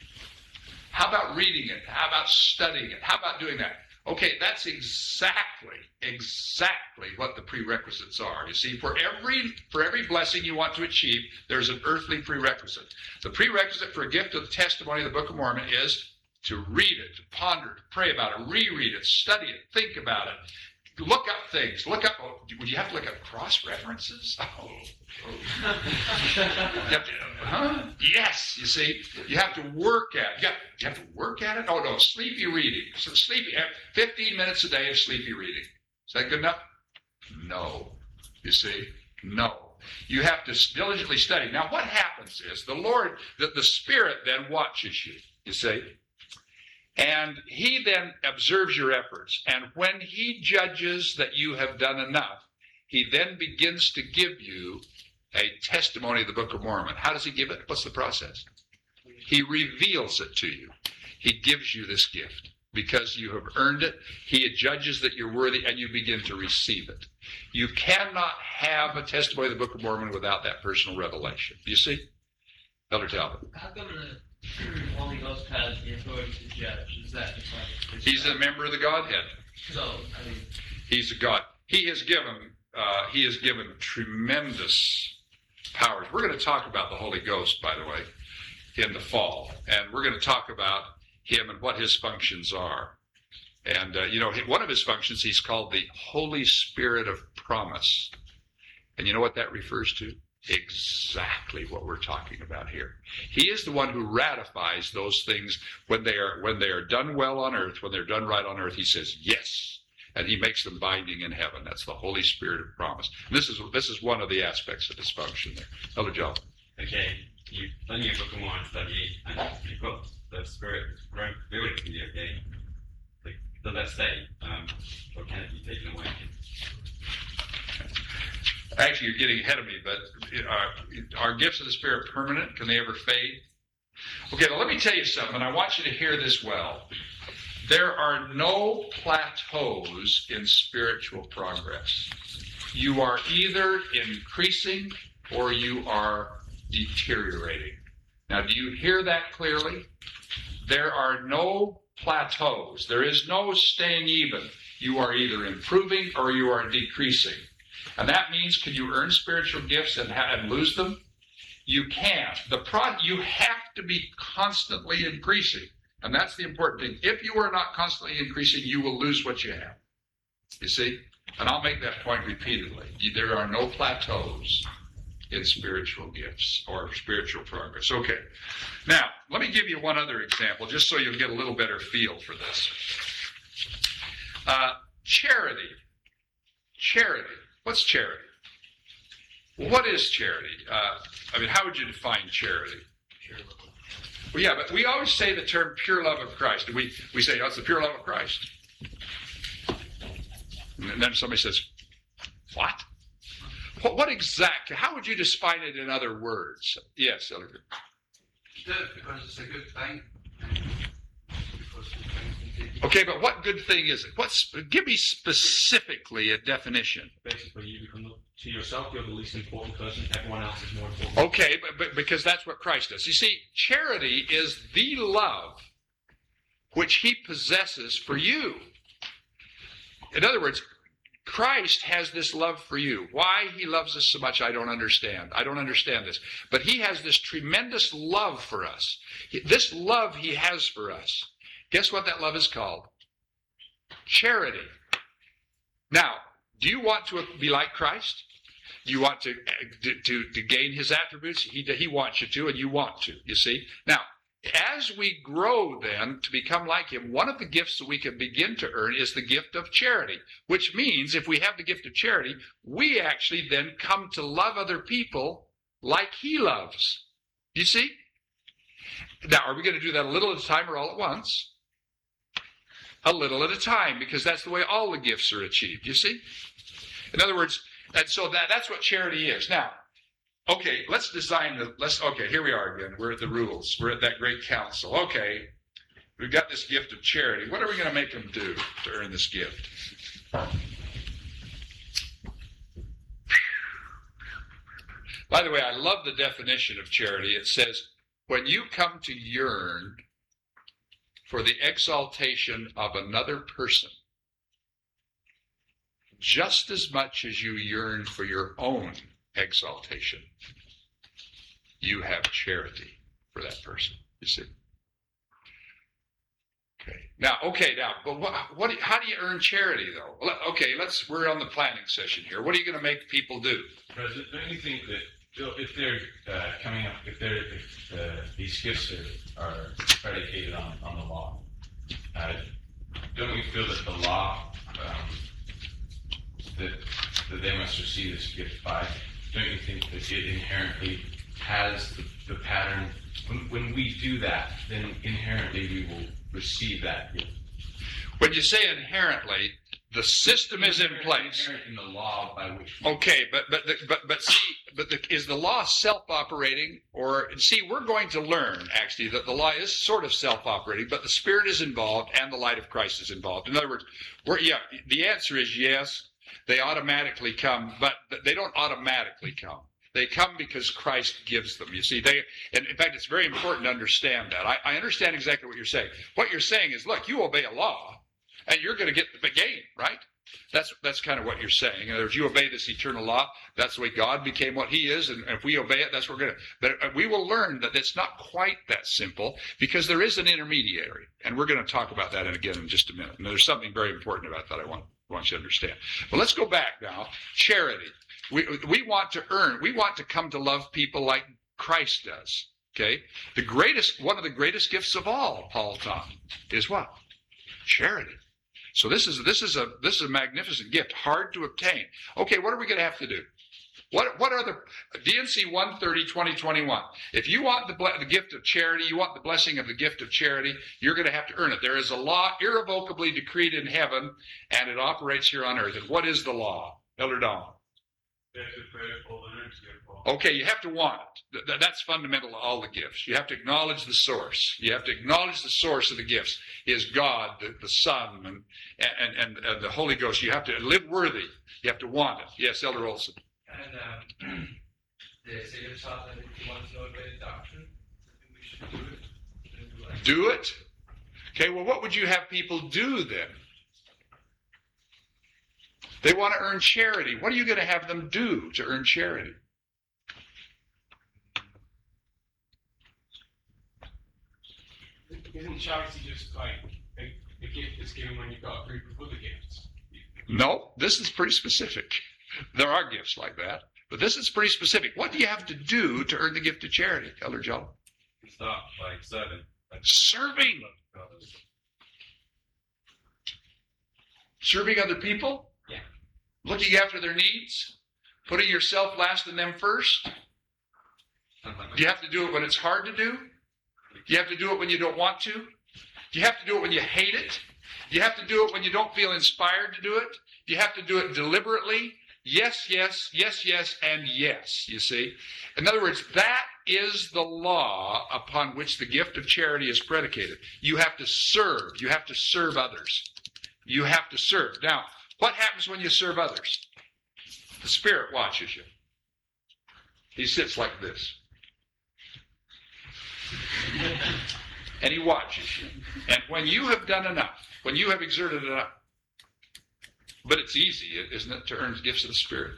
S1: How about reading it? How about studying it? How about doing that? Okay, that's exactly, exactly what the prerequisites are. You see, for every for every blessing you want to achieve, there's an earthly prerequisite. The prerequisite for a gift of the testimony of the Book of Mormon is to read it, to ponder it, pray about it, reread it, study it, think about it, look up things. Look up. Oh, would you have to look up cross references? Oh, oh. You have to, huh? Yes. You see, you have to work at it. You have, you have to work at it. Oh no, sleepy reading. So sleepy. Fifteen minutes a day of sleepy reading. Is that good enough? No. You see, no. You have to diligently study. Now, what happens is the Lord, the, the Spirit then watches you. You see. And he then observes your efforts. And when he judges that you have done enough, he then begins to give you a testimony of the Book of Mormon. How does he give it? What's the process? He reveals it to you. He gives you this gift because you have earned it. He judges that you're worthy, and you begin to receive it. You cannot have a testimony of the Book of Mormon without that personal revelation. You see? Elder Talbot.
S2: How come the Holy Ghost has the authority to judge? Is that just like... is
S1: He's
S2: that-
S1: a member of the Godhead.
S2: So, I mean,
S1: He's a God. He has given. Uh, he has given tremendous powers. We're going to talk about the Holy Ghost, by the way, in the fall, and we're going to talk about him and what his functions are. And uh, you know, one of his functions he's called the Holy Spirit of Promise. And you know what that refers to? Exactly what we're talking about here. He is the one who ratifies those things when they are when they are done well on earth, when they're done right on earth. He says yes, and he makes them binding in heaven. That's the Holy Spirit of Promise. And this is this is one of the aspects of his function there. Elder John.
S3: Okay, you've done your Book of Mormon study, and you've got the Spirit revealed to you, okay? Like, does that stay? Um, or can it be taken away?
S1: Actually, you're getting ahead of me, but uh, are gifts of the Spirit permanent? Can they ever fade? Okay, now let me tell you something, and I want you to hear this well. There are no plateaus in spiritual progress. You are either increasing or you are deteriorating. Now, do you hear that clearly? There are no plateaus. There is no staying even. You are either improving or you are decreasing. And that means, can you earn spiritual gifts and, ha- and lose them? You can't. The pro- you have to be constantly increasing. And that's the important thing. If you are not constantly increasing, you will lose what you have. You see? And I'll make that point repeatedly. There are no plateaus in spiritual gifts or spiritual progress. Okay. Now, let me give you one other example, just so you'll get a little better feel for this. Uh, charity. Charity. What's charity? What is charity? Uh, I mean, how would you define charity? Well, yeah, but we always say the term pure love of Christ. We we say, oh, it's the pure love of Christ. And then somebody says, what? What, what exactly? How would you define it in other words? Yes, Elder.
S10: Do it because it's a good thing. Because it's
S1: Okay, but what good thing is it? What's, give me specifically a definition.
S7: Basically, you become, to yourself, you're the least important person. Everyone else is more important.
S1: Okay, but, but because that's what Christ does. You see, charity is the love which he possesses for you. In other words, Christ has this love for you. Why he loves us so much, I don't understand. I don't understand this. But he has this tremendous love for us. This love he has for us. Guess what that love is called? Charity. Now, do you want to be like Christ? Do you want to, to, to gain his attributes? He, he wants you to, and you want to, you see? Now, as we grow then to become like him, one of the gifts that we can begin to earn is the gift of charity, which means if we have the gift of charity, we actually then come to love other people like he loves. You see? Now, are we going to do that a little at a time or all at once? A little at a time, because that's the way all the gifts are achieved, you see? In other words, and so that, that's what charity is. Now, okay, let's design the, let's, okay, here we are again. We're at the rules. We're at that great council. Okay, we've got this gift of charity. What are we going to make them do to earn this gift? By the way, I love the definition of charity. It says, when you come to yearn for the exaltation of another person, just as much as you yearn for your own exaltation, you have charity for that person. You see? Okay. Now, okay, now, but what, what, how do you earn charity, though? Well, okay, let's, we're on the planning session here. What are you going to make people do?
S11: President, don't you think that Bill, if they're uh, coming up, if they're, if uh, these gifts are, are predicated on, on the law, uh, don't we feel that the law um, that that they must receive this gift by? Don't you think that it inherently has the, the pattern? When, when we do that, then inherently we will receive that gift.
S1: When you say inherently, the system is in place.
S11: Inherent in the law by which.
S1: Okay, but but the, but but see, but the, is the law self-operating, or see? We're going to learn actually that the law is sort of self-operating, but the Spirit is involved and the light of Christ is involved. In other words, we're yeah. The answer is yes. They automatically come, but they don't automatically come. They come because Christ gives them. You see, they, and in fact, it's very important to understand that. I, I understand exactly what you're saying. What you're saying is, look, you obey a law, and you're going to get the gain, right? That's that's kind of what you're saying. In other words, you obey this eternal law. That's the way God became what He is, and if we obey it, that's what we're going to. But we will learn that it's not quite that simple because there is an intermediary, and we're going to talk about that again in just a minute. And there's something very important about that I want want you to understand. But let's go back now. Charity. We we want to earn. We want to come to love people like Christ does. Okay. The greatest, one of the greatest gifts of all, Paul taught, is what? Charity. So this is this is a this is a magnificent gift, hard to obtain. Okay, what are we going to have to do? What what are the D N C one thirty twenty twenty-one? If you want the the gift of charity, you want the blessing of the gift of charity, you're going to have to earn it. There is a law irrevocably decreed in heaven, and it operates here on earth. And what is the law, Elder Don? Okay, you have to want it. That's fundamental to all the gifts. You have to acknowledge the source. You have to acknowledge the source of the gifts is God, the, the Son, and, and, and, and the Holy Ghost. You have to live worthy. You have to want it. Yes, Elder Olson.
S12: And um, the Savior taught that if you want to know a great doctrine, we should do it.
S1: Do it? Okay, well, what would you have people do then? They want to earn charity. What are you going to have them do to earn charity?
S7: Isn't charity just like a, a gift that's given when you've got a group of other gifts?
S1: No, this is pretty specific. There are gifts like that, but this is pretty specific. What do you have to do to earn the gift of charity, Elder John?
S3: Start by serving.
S1: Serving. Serving other people?
S3: Yeah.
S1: Looking after their needs? Putting yourself last and them first? Do you have to do it when it's hard to do? Do you have to do it when you don't want to? Do you have to do it when you hate it? Do you have to do it when you don't feel inspired to do it? Do you have to do it deliberately? Yes, yes, yes, yes, and yes, you see. In other words, that is the law upon which the gift of charity is predicated. You have to serve. You have to serve others. You have to serve. Now, what happens when you serve others? The Spirit watches you. He sits like this. And He watches you. And when you have done enough, when you have exerted enough, but it's easy, isn't it, to earn gifts of the Spirit?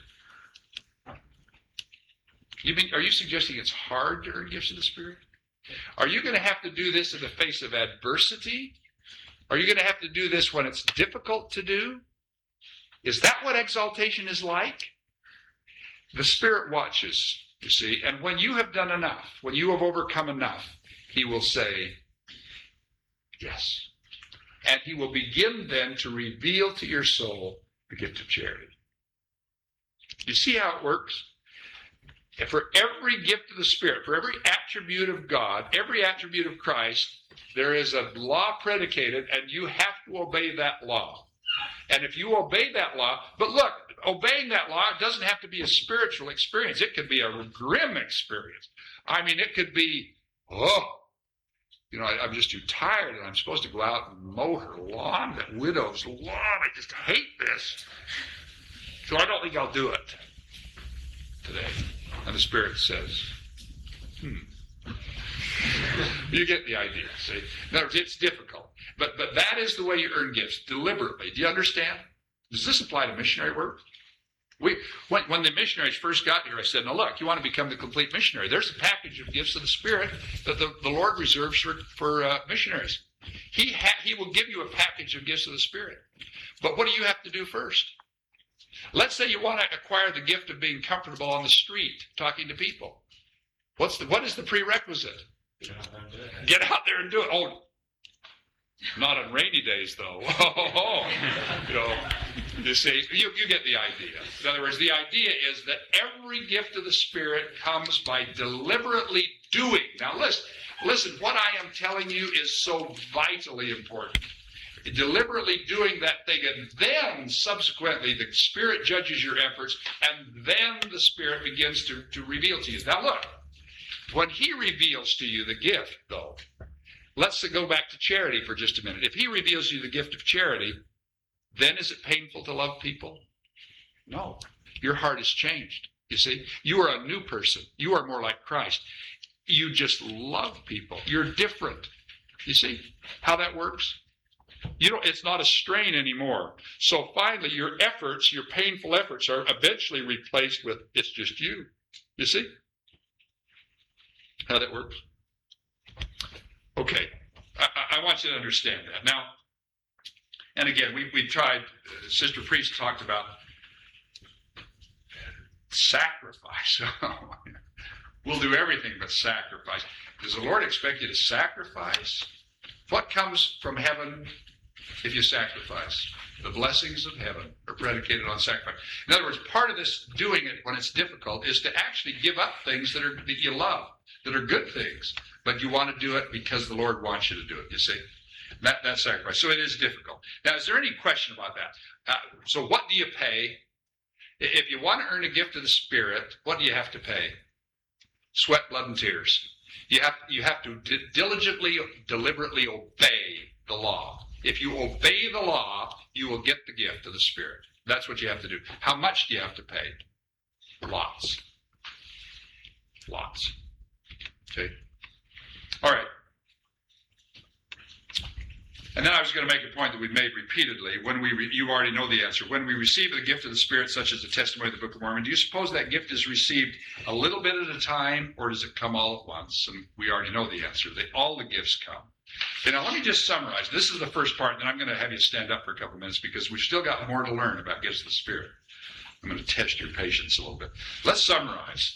S1: You mean, are you suggesting it's hard to earn gifts of the Spirit? Are you going to have to do this in the face of adversity? Are you going to have to do this when it's difficult to do? Is that what exaltation is like? The Spirit watches, you see, and when you have done enough, when you have overcome enough, He will say, yes. And He will begin then to reveal to your soul the gift of charity. You see how it works? And for every gift of the Spirit, for every attribute of God, every attribute of Christ, there is a law predicated, and you have to obey that law. And if you obey that law, but look, obeying that law doesn't have to be a spiritual experience. It could be a grim experience. I mean, it could be, oh, you know, I, I'm just too tired, and I'm supposed to go out and mow her lawn, that widow's lawn. I just hate this. So I don't think I'll do it today. And the Spirit says, hmm. You get the idea, see? In other words, it's difficult. But, but that is the way you earn gifts, deliberately. Do you understand? Does this apply to missionary work? We, when, when the missionaries first got here, I said, now look, you want to become the complete missionary. There's a package of gifts of the Spirit that the, the Lord reserves for, for uh, missionaries. He, ha- he will give you a package of gifts of the Spirit. But what do you have to do first? Let's say you want to acquire the gift of being comfortable on the street, talking to people. What's the, what is the prerequisite? Get out there and do it. Oh, not on rainy days, though. Oh, you know, you see, you, you get the idea. In other words, the idea is that every gift of the Spirit comes by deliberately doing. Now, listen, listen, what I am telling you is so vitally important. Deliberately doing that thing, and then subsequently the Spirit judges your efforts, and then the Spirit begins to, to reveal to you. Now, look, when He reveals to you the gift, though, let's go back to charity for just a minute. If He reveals you the gift of charity, then is it painful to love people? No. Your heart has changed. You see, you are a new person. You are more like Christ. You just love people. You're different. You see how that works? You know, it's not a strain anymore. So finally, your efforts, your painful efforts, are eventually replaced with, it's just you. You see how that works? Okay, I, I want you to understand that. Now, and again, we, we've tried, uh, Sister Priest talked about sacrifice. We'll do everything but sacrifice. Does the Lord expect you to sacrifice? What comes from heaven if you sacrifice? The blessings of heaven are predicated on sacrifice. In other words, part of this doing it when it's difficult is to actually give up things that are that you love, that are good things, but you want to do it because the Lord wants you to do it, you see? That, that's sacrifice. So it is difficult. Now, is there any question about that? Uh, so what do you pay? If you want to earn a gift of the Spirit, what do you have to pay? Sweat, blood, and tears. You have, you have to d- diligently, deliberately obey the law. If you obey the law, you will get the gift of the Spirit. That's what you have to do. How much do you have to pay? Lots. Lots. Okay? All right. And then I was going to make a point that we've made repeatedly. When we, re- you already know the answer. When we receive the gift of the Spirit, such as the testimony of the Book of Mormon, do you suppose that gift is received a little bit at a time, or does it come all at once? And we already know the answer. They, all the gifts come. Okay, now let me just summarize. This is the first part, and then I'm going to have you stand up for a couple of minutes because we've still got more to learn about gifts of the Spirit. I'm going to test your patience a little bit. Let's summarize.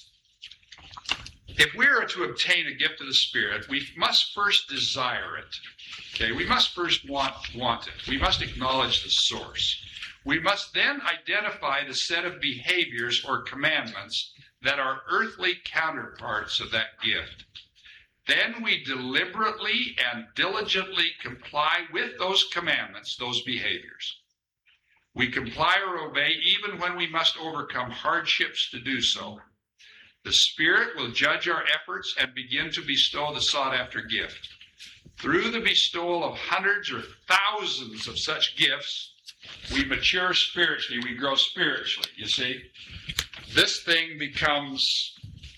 S1: If we are to obtain a gift of the Spirit, we must first desire it. Okay, we must first want, want it. We must acknowledge the source. We must then identify the set of behaviors or commandments that are earthly counterparts of that gift. Then we deliberately and diligently comply with those commandments, those behaviors. We comply or obey even when we must overcome hardships to do so. The Spirit will judge our efforts and begin to bestow the sought-after gift. Through the bestowal of hundreds or thousands of such gifts, we mature spiritually, we grow spiritually, you see. This thing becomes,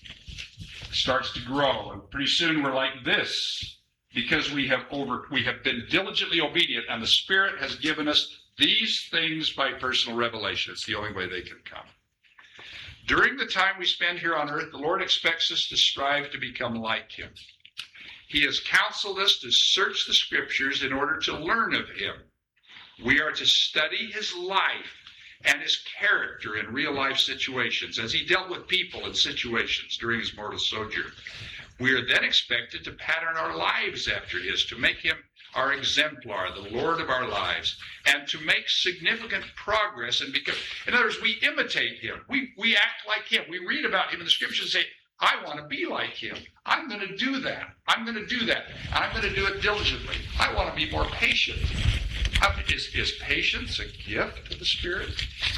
S1: starts to grow, and pretty soon we're like this because we have over, we have been diligently obedient, and the Spirit has given us these things by personal revelation. It's the only way they can come. During the time we spend here on earth, the Lord expects us to strive to become like Him. He has counseled us to search the Scriptures in order to learn of Him. We are to study His life and His character in real-life situations as He dealt with people and situations during His mortal sojourn. We are then expected to pattern our lives after His, to make Him our exemplar, the Lord of our lives, and to make significant progress and become, in other words, we imitate Him. We, we act like Him. We read about Him in the Scriptures and say, I want to be like Him. I'm going to do that. I'm going to do that. And I'm going to do it diligently. I want to be more patient. Is, is patience a gift of the Spirit?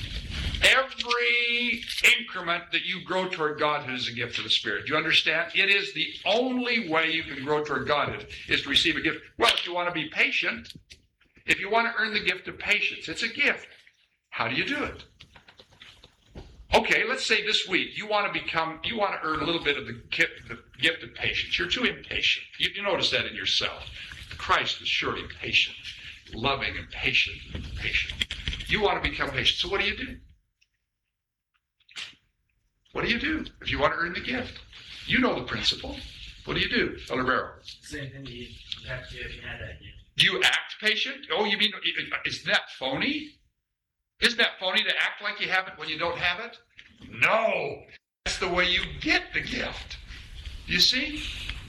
S1: Every increment that you grow toward Godhood is a gift of the Spirit. Do you understand? It is the only way you can grow toward Godhood is to receive a gift. Well, if you want to be patient, if you want to earn the gift of patience, it's a gift. How do you do it? Okay, let's say this week you want to become, you want to earn a little bit of the gift, the gift of patience. You're too impatient. You, you notice that in yourself. Christ was surely patient, loving and patient and patient. You want to become patient. So what do you do? What do you do if you want to earn the gift? You know the principle. What do you do, Elder Barrow?
S8: Same thing you have to do if you had that gift.
S1: Do you act patient? Oh, you mean, is that phony? Isn't that phony to act like you have it when you don't have it? No. That's the way you get the gift. You see?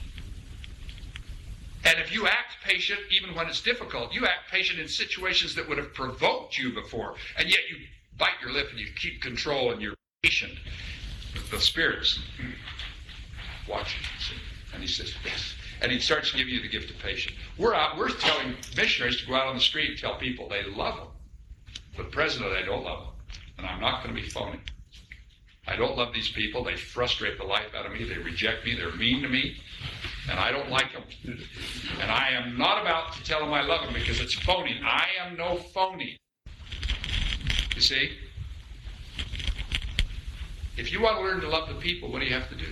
S1: And if you act patient even when it's difficult, you act patient in situations that would have provoked you before, and yet you bite your lip and you keep control and you're patient. The Spirit's watching. See? And he says, yes. And he starts giving you the gift of patience. We're out, we're telling missionaries to go out on the street and tell people they love them. But presently, I don't love them. And I'm not going to be phony. I don't love these people. They frustrate the life out of me. They reject me. They're mean to me. And I don't like them. And I am not about to tell them I love them because it's phony. I am no phony. You see? If you want to learn to love the people, what do you have to do?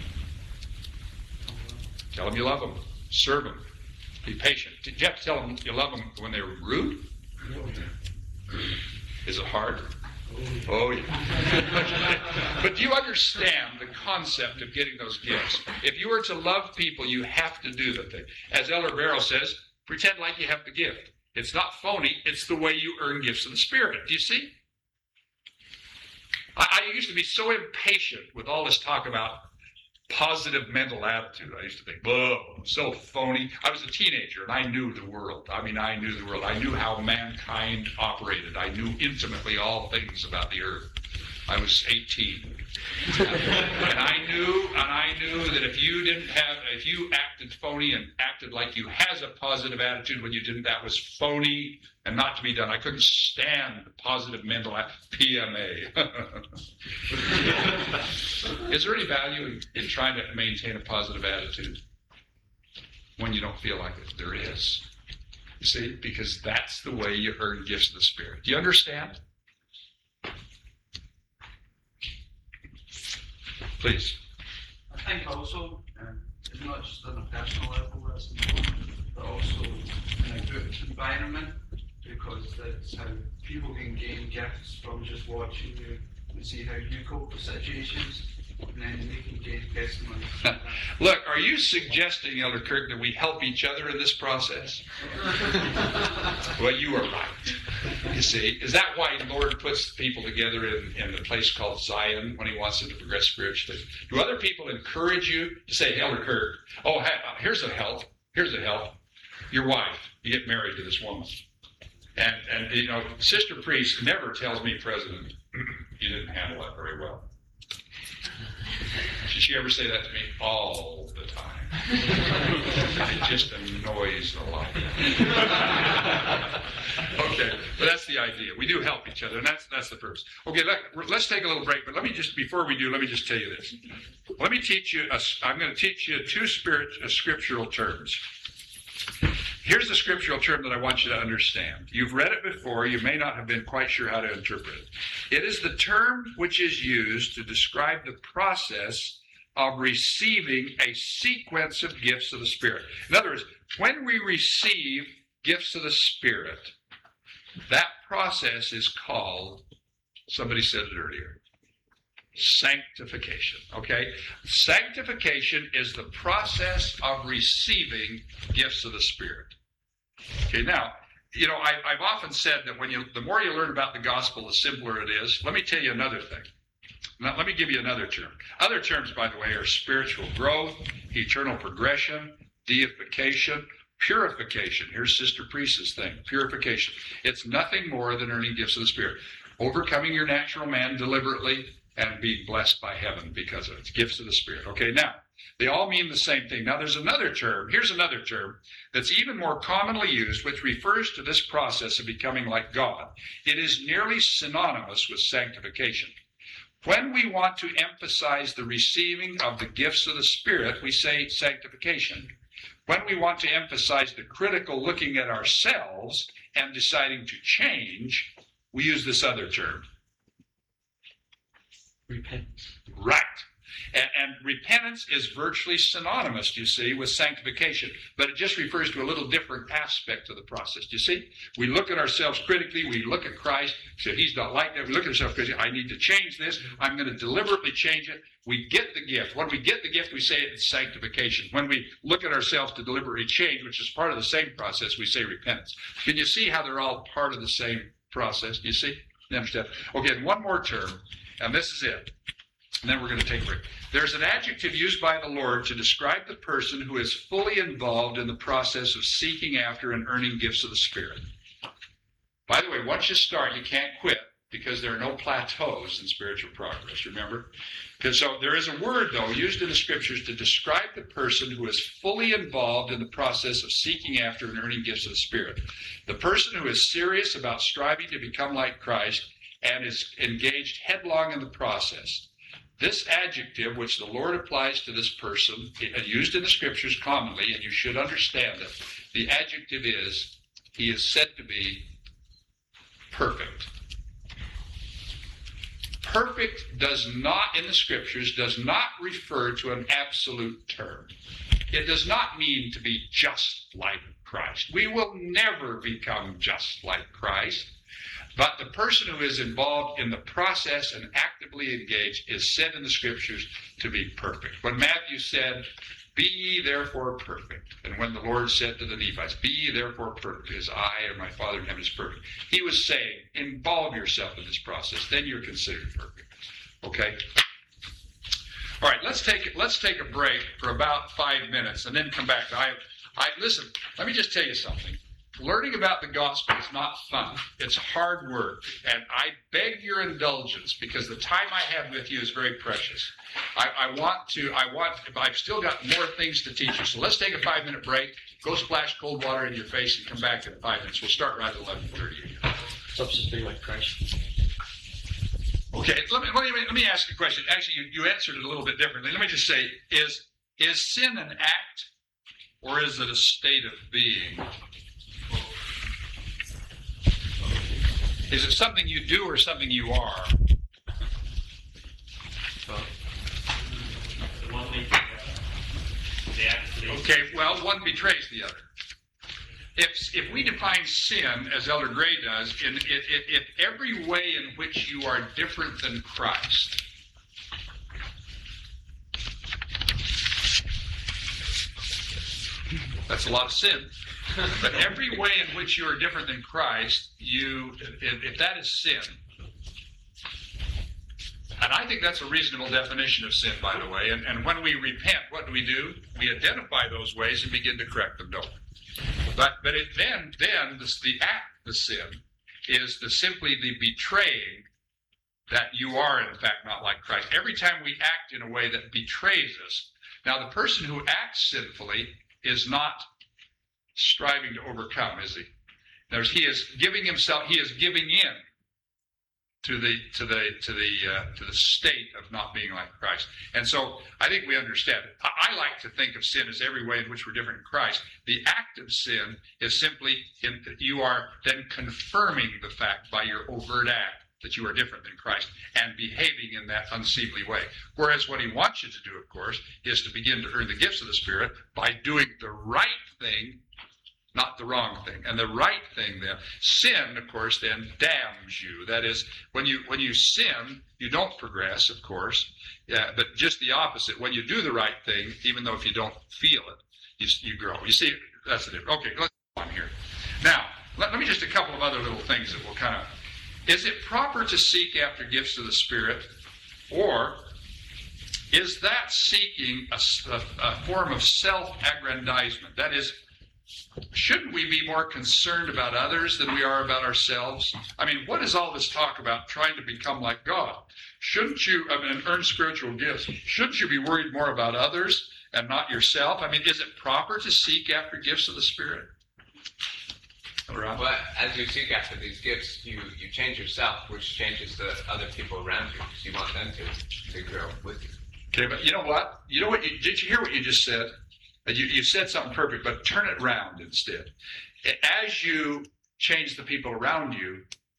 S1: Tell them you love them. Serve them. Be patient. Did you have to tell them you love them when they were rude? Is it hard? Oh, yeah. But do you understand the concept of getting those gifts? If you are to love people, you have to do the thing. As Elder Barrow says, pretend like you have the gift. It's not phony. It's the way you earn gifts of the Spirit. Do you see? I, I used to be so impatient with all this talk about positive mental attitude. I used to think, whoa, so phony. I was a teenager and I knew the world. I mean, I knew the world. I knew how mankind operated. I knew intimately all things about the earth. I was eighteen. and I knew, and I knew that if you didn't have, if you acted phony and acted like you has a positive attitude when you didn't, that was phony and not to be done. I couldn't stand positive mental attitude. P M A. Is there any value in, in trying to maintain a positive attitude when you don't feel like it? There is. You see, because that's the way you earn gifts of the Spirit. Do you understand? Please.
S10: I think also, um, not just on a personal level that's important, but also in a group environment, because that's how people can gain gifts from just watching you and see how you cope with situations, and then they can gain testimony.
S1: Look, are you suggesting, Elder Kirk, that we help each other in this process? Well, you are right. You see, is that why the Lord puts people together in, in a place called Zion when He wants them to progress spiritually? Do other people encourage you to say, hey, Elder Kirk, oh, here's a help, here's a help. Your wife, you get married to this woman. And, and you know, Sister Priest never tells me, President, you didn't handle that very well. Should she ever say that to me? All the time. It just annoys the life. Okay, but that's the idea. We do help each other, and that's that's the purpose. Okay, let, let's take a little break, but let me just, before we do, let me just tell you this. Let me teach you, a, I'm going to teach you two spirit, uh, scriptural terms. Here's the scriptural term that I want you to understand. You've read it before. You may not have been quite sure how to interpret it. It is the term which is used to describe the process of receiving a sequence of gifts of the Spirit. In other words, when we receive gifts of the Spirit, that process is called, somebody said it earlier, sanctification. Okay? Sanctification is the process of receiving gifts of the Spirit. Okay, now, you know, I, I've often said that when you, the more you learn about the gospel, the simpler it is. Let me tell you another thing. Now, let me give you another term. Other terms, by the way, are spiritual growth, eternal progression, deification, purification. Here's Sister Priest's thing, purification. It's nothing more than earning gifts of the Spirit. Overcoming your natural man deliberately and being blessed by heaven because of it. It's gifts of the Spirit. Okay, now, they all mean the same thing. Now, there's another term. Here's another term that's even more commonly used, which refers to this process of becoming like God. It is nearly synonymous with sanctification. When we want to emphasize the receiving of the gifts of the Spirit, we say sanctification. When we want to emphasize the critical looking at ourselves and deciding to change, we use this other term.
S4: repentance.
S1: Right. And, and repentance is virtually synonymous, you see, with sanctification. But it just refers to a little different aspect of the process. You see? We look at ourselves critically. We look at Christ. So he's not like that. We look at ourselves critically. I need to change this. I'm going to deliberately change it. We get the gift. When we get the gift, we say it's sanctification. When we look at ourselves to deliberately change, which is part of the same process, we say repentance. Can you see how they're all part of the same process? Do you see? You understand? Okay, and one more term, and this is it. And then we're going to take a break. There's an adjective used by the Lord to describe the person who is fully involved in the process of seeking after and earning gifts of the Spirit. By the way, once you start, you can't quit because there are no plateaus in spiritual progress, remember? Because so there is a word, though, used in the Scriptures to describe the person who is fully involved in the process of seeking after and earning gifts of the Spirit. The person who is serious about striving to become like Christ and is engaged headlong in the process. This adjective, which the Lord applies to this person, and used in the Scriptures commonly, and you should understand it, the adjective is, he is said to be perfect. Perfect does not, in the Scriptures, does not refer to an absolute term. It does not mean to be just like Christ. We will never become just like Christ. But the person who is involved in the process and actively engaged is said in the Scriptures to be perfect. When Matthew said, "Be ye therefore perfect," and when the Lord said to the Nephites, "Be ye therefore perfect, as I or my Father in heaven is perfect," he was saying, involve yourself in this process, then you're considered perfect. Okay? All right, let's take let's take a break for about five minutes and then come back. I, I listen, let me just tell you something. Learning about the gospel is not fun. It's hard work. And I beg your indulgence because the time I have with you is very precious. I, I want to, I want, I've still got more things to teach you. So let's take a five minute break, go splash cold water in your face and come back in five minutes. We'll start right at eleven thirty.
S2: Substance being like Christ.
S1: Okay, let me, let me, let me ask you a question. Actually, you, you answered it a little bit differently. Let me just say, is, is sin an act or is it a state of being? Is it something you do or something you are?
S8: The one thing, the act, the
S1: Okay, well, one betrays the other. If, if we define sin, as Elder Gray does, in, in, in, in every way in which you are different than Christ, that's a lot of sin. But every way in which you are different than Christ, you, if, if that is sin, and I think that's a reasonable definition of sin, by the way, and, and when we repent, what do we do? We identify those ways and begin to correct them, don't we? But, but it, then, then the, the act, the sin, is the, simply the betraying that you are, in fact, not like Christ. Every time we act in a way that betrays us, now the person who acts sinfully is not striving to overcome, is he? There's, he is giving himself, he is giving in to the to the to the uh, to the state of not being like Christ. And so I think we understand it. I, I like to think of sin as every way in which we're different in Christ. The act of sin is simply in, you are then confirming the fact by your overt act that you are different than Christ and behaving in that unseemly way. Whereas what he wants you to do, of course, is to begin to earn the gifts of the Spirit by doing the right thing, not the wrong thing. And the right thing then, sin, of course, then damns you. That is, when you when you sin, you don't progress, of course, yeah, but just the opposite. When you do the right thing, even though if you don't feel it, you, you grow. You see, that's the difference. Okay, let's go on here. Now, let, let me just a couple of other little things that will kind of, is it proper to seek after gifts of the Spirit, or is that seeking a, a, a form of self-aggrandizement? That is, shouldn't we be more concerned about others than we are about ourselves? I mean, what is all this talk about trying to become like God? Shouldn't you, I mean, earn spiritual gifts, shouldn't you be worried more about others and not yourself? I mean, is it proper to seek after gifts of the Spirit? Right.
S6: Well, as you seek after these gifts, you, you change yourself, which changes the other people around you, because you want them to, to grow with you.
S1: Okay, but you know what? You know what? You, did you hear what you just said? You, you said something perfect, but turn it around instead. As you change the people around you,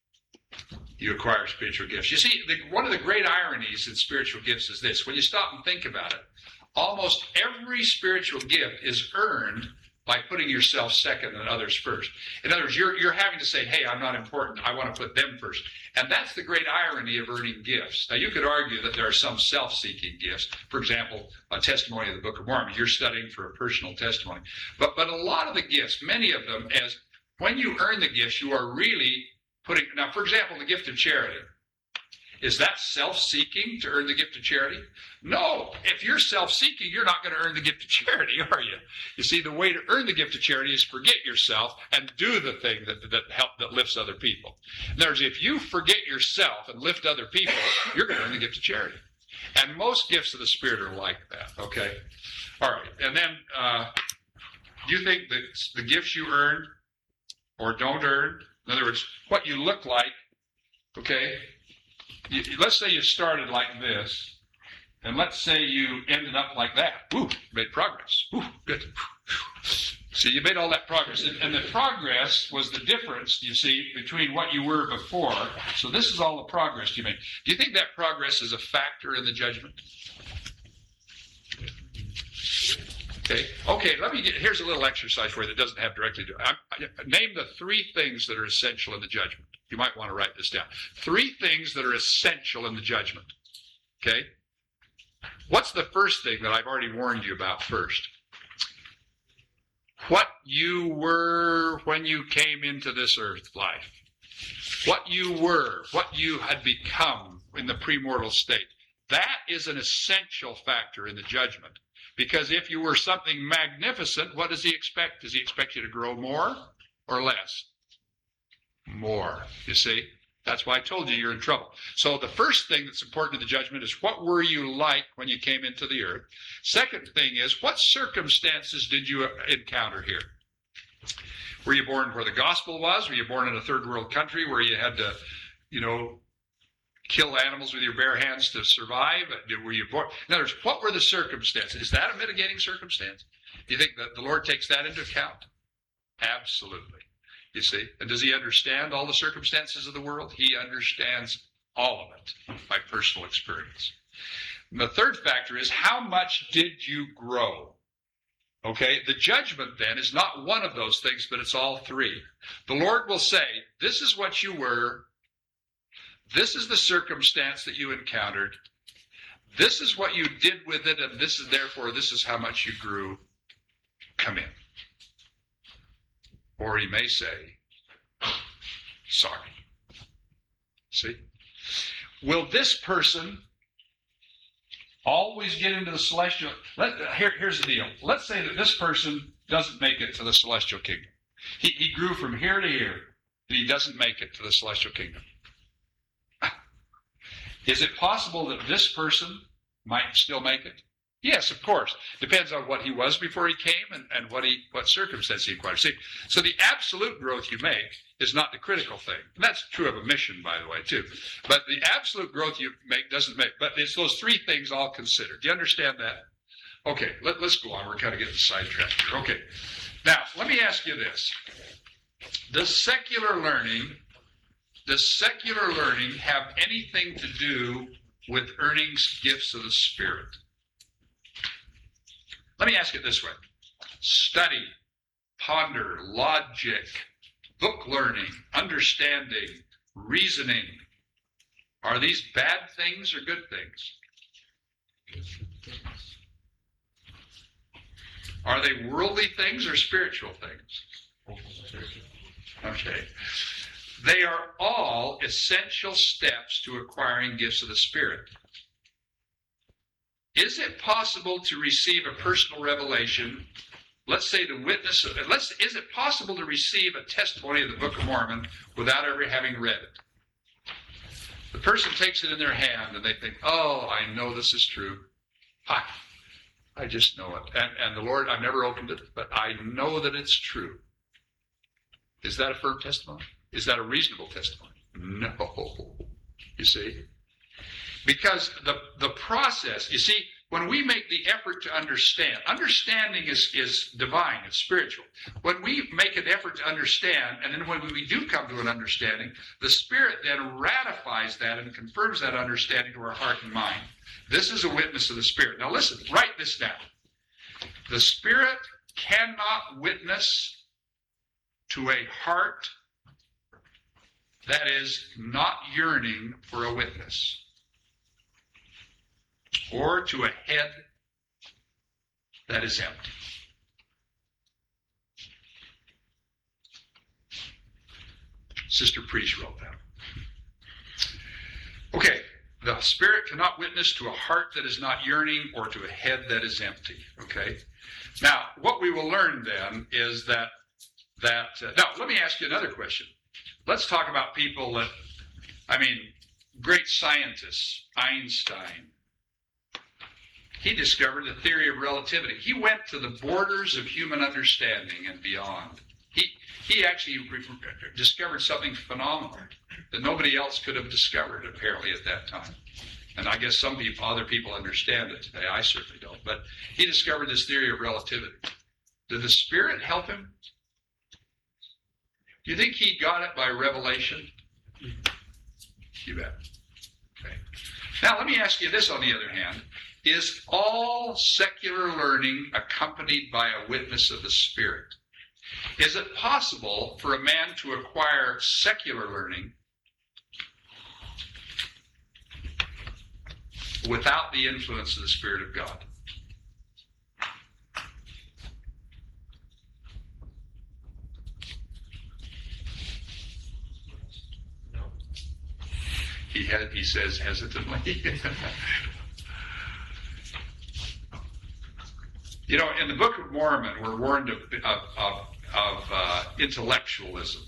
S1: you acquire spiritual gifts. You see, the, one of the great ironies in spiritual gifts is this. When you stop and think about it, almost every spiritual gift is earned by putting yourself second and others first. In other words, you're, you're having to say, hey, I'm not important. I want to put them first. And that's the great irony of earning gifts. Now, you could argue that there are some self-seeking gifts. For example, a testimony of the Book of Mormon. You're studying for a personal testimony. But, but a lot of the gifts, many of them, as when you earn the gifts, you are really putting... Now, for example, the gift of charity. Is that self-seeking to earn the gift of charity? No. If you're self-seeking, you're not going to earn the gift of charity, are you? You see, the way to earn the gift of charity is forget yourself and do the thing that that help that lifts other people. In other words, if you forget yourself and lift other people, you're going to earn the gift of charity. And most gifts of the Spirit are like that, okay? All right. And then, uh, do you think that the gifts you earn or don't earn, in other words, what you look like, okay? You, let's say you started like this, and let's say you ended up like that. Ooh, made progress. Ooh, good. See, you made all that progress. And, and the progress was the difference, you see, between what you were before. So this is all the progress you made. Do you think that progress is a factor in the judgment? Okay. Okay, let me get, here's a little exercise for you that doesn't have directly to I, I, name the three things that are essential in the judgment. You might want to write this down. Three things that are essential in the judgment. Okay? What's the first thing that I've already warned you about first? What you were when you came into this earth life. What you were, what you had become in the premortal state. That is an essential factor in the judgment. Because if you were something magnificent, what does he expect? Does he expect you to grow more or less? More, you see? That's why I told you you're in trouble. So the first thing that's important in the judgment is what were you like when you came into the earth? Second thing is what circumstances did you encounter here? Were you born where the gospel was? Were you born in a third world country where you had to, you know, kill animals with your bare hands to survive? Were you born? In other words, what were the circumstances? Is that a mitigating circumstance? Do you think that the Lord takes that into account? Absolutely. You see? And does he understand all the circumstances of the world? He understands all of it by personal experience. And the third factor is how much did you grow? Okay? The judgment then is not one of those things, but it's all three. The Lord will say, this is what you were. This is the circumstance that you encountered. This is what you did with it, and this is therefore, this is how much you grew. Come in. Or he may say, sorry. See? Will this person always get into the celestial? Let, here, here's the deal. Let's say that this person doesn't make it to the celestial kingdom. He, he grew from here to here, and he doesn't make it to the celestial kingdom. Is it possible that this person might still make it? Yes, of course. Depends on what he was before he came and, and what he what circumstance he acquired. See, so the absolute growth you make is not the critical thing. And that's true of a mission, by the way, too. But the absolute growth you make doesn't make. But it's those three things all considered. Do you understand that? Okay, let, let's go on. We're kind of getting sidetracked here. Okay. Now, let me ask you this. Does secular learning, does secular learning have anything to do with earning gifts of the Spirit? Let me ask it this way. Study, ponder, logic, book learning, understanding, reasoning. Are these bad things or good things? Are they worldly things or spiritual things? Okay. They are all essential steps to acquiring gifts of the Spirit. Is it possible to receive a personal revelation? Let's say the witness of it. Let's, is it possible to receive a testimony of the Book of Mormon without ever having read it? The person takes it in their hand and they think, oh, I know this is true. I, I just know it. And, and the Lord, I've never opened it, but I know that it's true. Is that a firm testimony? Is that a reasonable testimony? No. You see? Because the, the process, you see, when we make the effort to understand, understanding is, is divine, it's spiritual. When we make an effort to understand, and then when we do come to an understanding, the Spirit then ratifies that and confirms that understanding to our heart and mind. This is a witness of the Spirit. Now listen, write this down. The Spirit cannot witness to a heart that is not yearning for a witness, or to a head that is empty. Sister Priest wrote that. Okay, the Spirit cannot witness to a heart that is not yearning or to a head that is empty. Okay? Now, what we will learn then is that, that uh, now, let me ask you another question. Let's talk about people that, I mean, great scientists, Einstein. He discovered the theory of relativity. He went to the borders of human understanding and beyond. He, he actually re- discovered something phenomenal that nobody else could have discovered, apparently, at that time. And I guess some people, other people understand it today. I certainly don't. But he discovered this theory of relativity. Did the Spirit help him? Do you think he got it by revelation? You bet. Okay. Now, let me ask you this on the other hand. Is all secular learning accompanied by a witness of the Spirit? Is it possible for a man to acquire secular learning without the influence of the Spirit of God? He had, he says hesitantly. You know, in the Book of Mormon, we're warned of, of, of, of uh, intellectualism.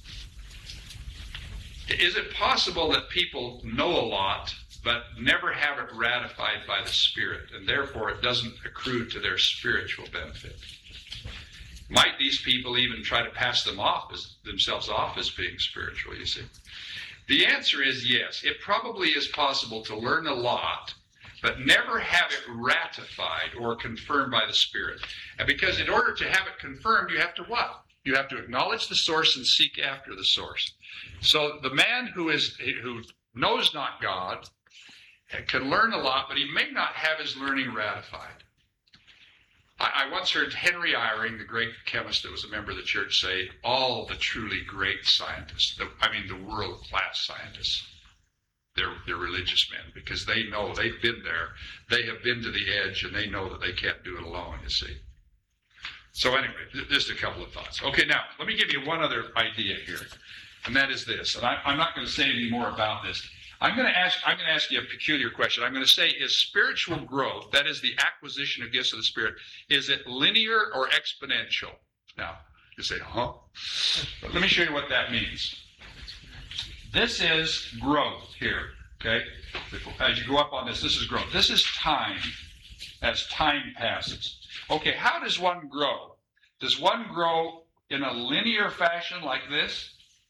S1: Is it possible that people know a lot, but never have it ratified by the Spirit, and therefore it doesn't accrue to their spiritual benefit? Might these people even try to pass them off as, themselves off as being spiritual, you see? The answer is yes. It probably is possible to learn a lot, but never have it ratified or confirmed by the Spirit. And because in order to have it confirmed, you have to what? You have to acknowledge the source and seek after the source. So the man who is who knows not God can learn a lot, but he may not have his learning ratified. I, I once heard Henry Eyring, the great chemist that was a member of the church, say, all the truly great scientists, the, I mean the world-class scientists, they're, they're religious men, because they know, they've been there, they have been to the edge, and they know that they can't do it alone, you see. So anyway, just a couple of thoughts. Okay, now, let me give you one other idea here, and that is this, and I, I'm not going to say any more about this. I'm going to ask I'm going to ask you a peculiar question. I'm going to say, is spiritual growth, that is the acquisition of gifts of the Spirit, is it linear or exponential? Now, you say, huh? But let me show you what that means. This is growth here, okay? As you go up on this, this is growth. This is time, as time passes. Okay, how does one grow? Does one grow in a linear fashion like this?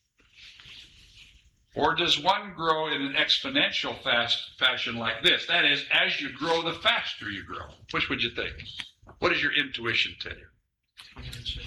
S1: Or does one grow in an exponential fast fashion like this? That is, as you grow, the faster you grow. Which would you think? What does your intuition tell you?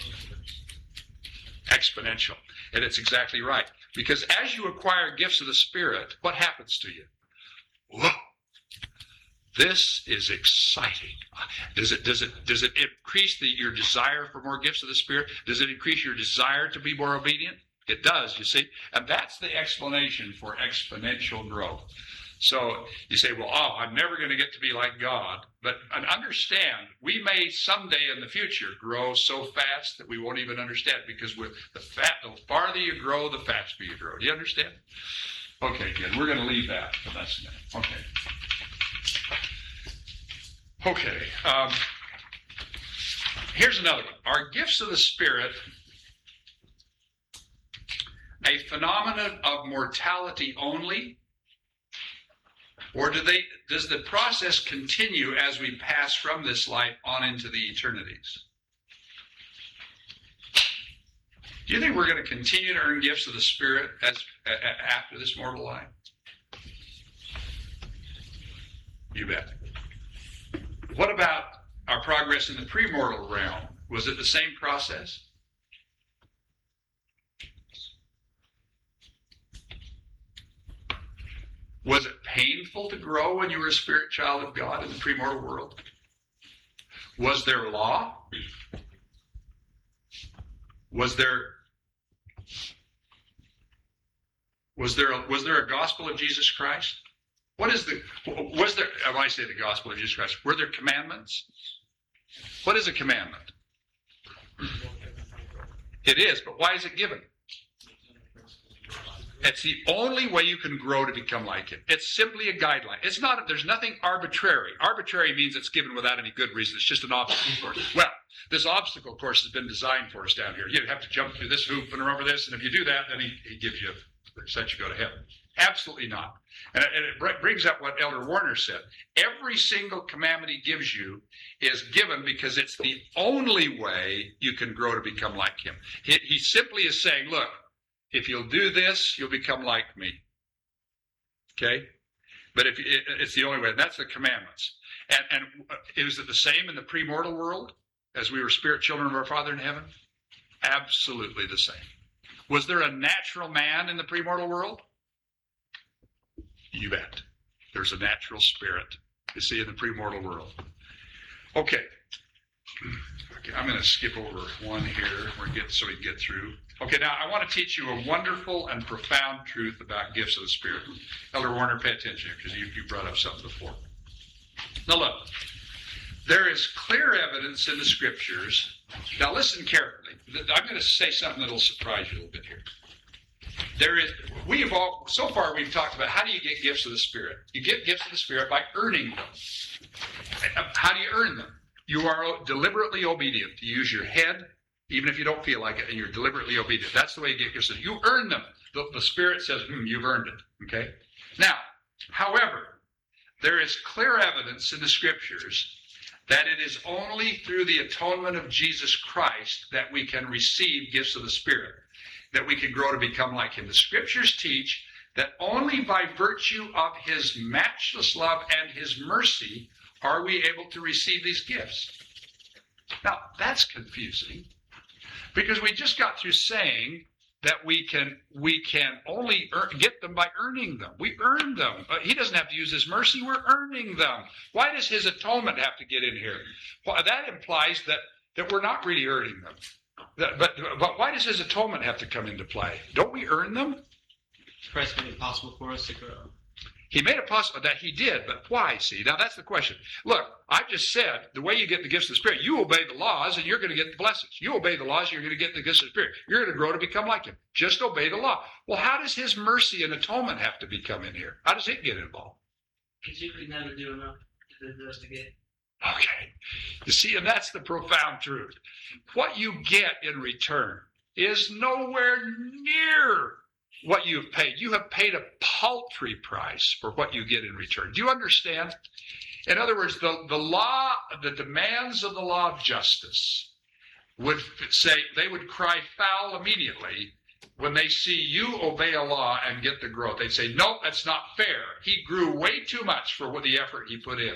S1: Exponential. And it's exactly right. Because as you acquire gifts of the Spirit, what happens to you? Whoa! This is exciting. Does it, does it, does it increase the, your desire for more gifts of the Spirit? Does it increase your desire to be more obedient? It does, you see. And that's the explanation for exponential growth. So you say, well, oh, I'm never going to get to be like God. But understand, we may someday in the future grow so fast that we won't even understand, because with the, fat, the farther you grow, the faster you grow. Do you understand? Okay, good. We're going to leave that for that's a minute. Okay. Okay. Um, here's another one. Are gifts of the Spirit a phenomenon of mortality only? Or do they, does the process continue as we pass from this life on into the eternities? Do you think we're going to continue to earn gifts of the Spirit as, a, after this mortal life? You bet. What about our progress in the premortal realm? Was it the same process? Was it painful to grow when you were a spirit child of God in the premortal world? Was there law? Was there was there a, was there a gospel of Jesus Christ? What is the was there? When I say the gospel of Jesus Christ, were there commandments? What is a commandment? It is, but why is it given? It's the only way you can grow to become like him. It's simply a guideline. It's not, there's nothing arbitrary. Arbitrary means it's given without any good reason. It's just an obstacle course. Well, this obstacle course has been designed for us down here. You have to jump through this hoop and over this, and if you do that, then he, he gives you, sets you go to heaven. Absolutely not. And it, and it brings up what Elder Warner said. Every single commandment he gives you is given because it's the only way you can grow to become like him. He, he simply is saying, look, if you'll do this, you'll become like me. Okay? But if it, it's the only way, and that's the commandments. And, and is it the same in the premortal world as we were spirit children of our Father in heaven? Absolutely the same. Was there a natural man in the premortal world? You bet. There's a natural spirit, you see, in the premortal world. Okay. Okay, I'm going to skip over one here we're get, so we can get through. Okay, now I want to teach you a wonderful and profound truth about gifts of the Spirit. Elder Warner, pay attention because you, you brought up something before. Now look, there is clear evidence in the Scriptures. Now listen carefully. I'm going to say something that will surprise you a little bit here. There is, we have all, so far we've talked about how do you get gifts of the Spirit. You get gifts of the Spirit by earning them. How do you earn them? You are deliberately obedient. You use your head, even if you don't feel like it, and you're deliberately obedient. That's the way you get gifts. You earn them. The, the Spirit says, hmm, you've earned it. Okay? Now, however, there is clear evidence in the Scriptures that it is only through the atonement of Jesus Christ that we can receive gifts of the Spirit, that we can grow to become like him. The Scriptures teach that only by virtue of his matchless love and his mercy are we able to receive these gifts. Now, that's confusing because we just got through saying that we can we can only earn, get them by earning them. We earn them. Uh, he doesn't have to use his mercy. We're earning them. Why does his atonement have to get in here? Well, that implies that, that we're not really earning them. That, but, but why does his atonement have to come into play? Don't we earn them?
S2: Christ made it possible for us to grow.
S1: He made it possible that he did, but why? See, now that's the question. Look, I've just said the way you get the gifts of the Spirit, you obey the laws and you're going to get the blessings. You obey the laws, you're going to get the gifts of the Spirit. You're going to grow to become like him. Just obey the law. Well, how does his mercy and atonement have to become in here? How does it get involved?
S2: Because you could never do enough to do this to get.
S1: Okay. You see, and that's the profound truth. What you get in return is nowhere near what you've paid. You have paid a paltry price for what you get in return. Do you understand? In other words, the, the law, the demands of the law of justice would say, they would cry foul immediately when they see you obey a law and get the growth. They'd say, no, that's not fair. He grew way too much for what the effort he put in.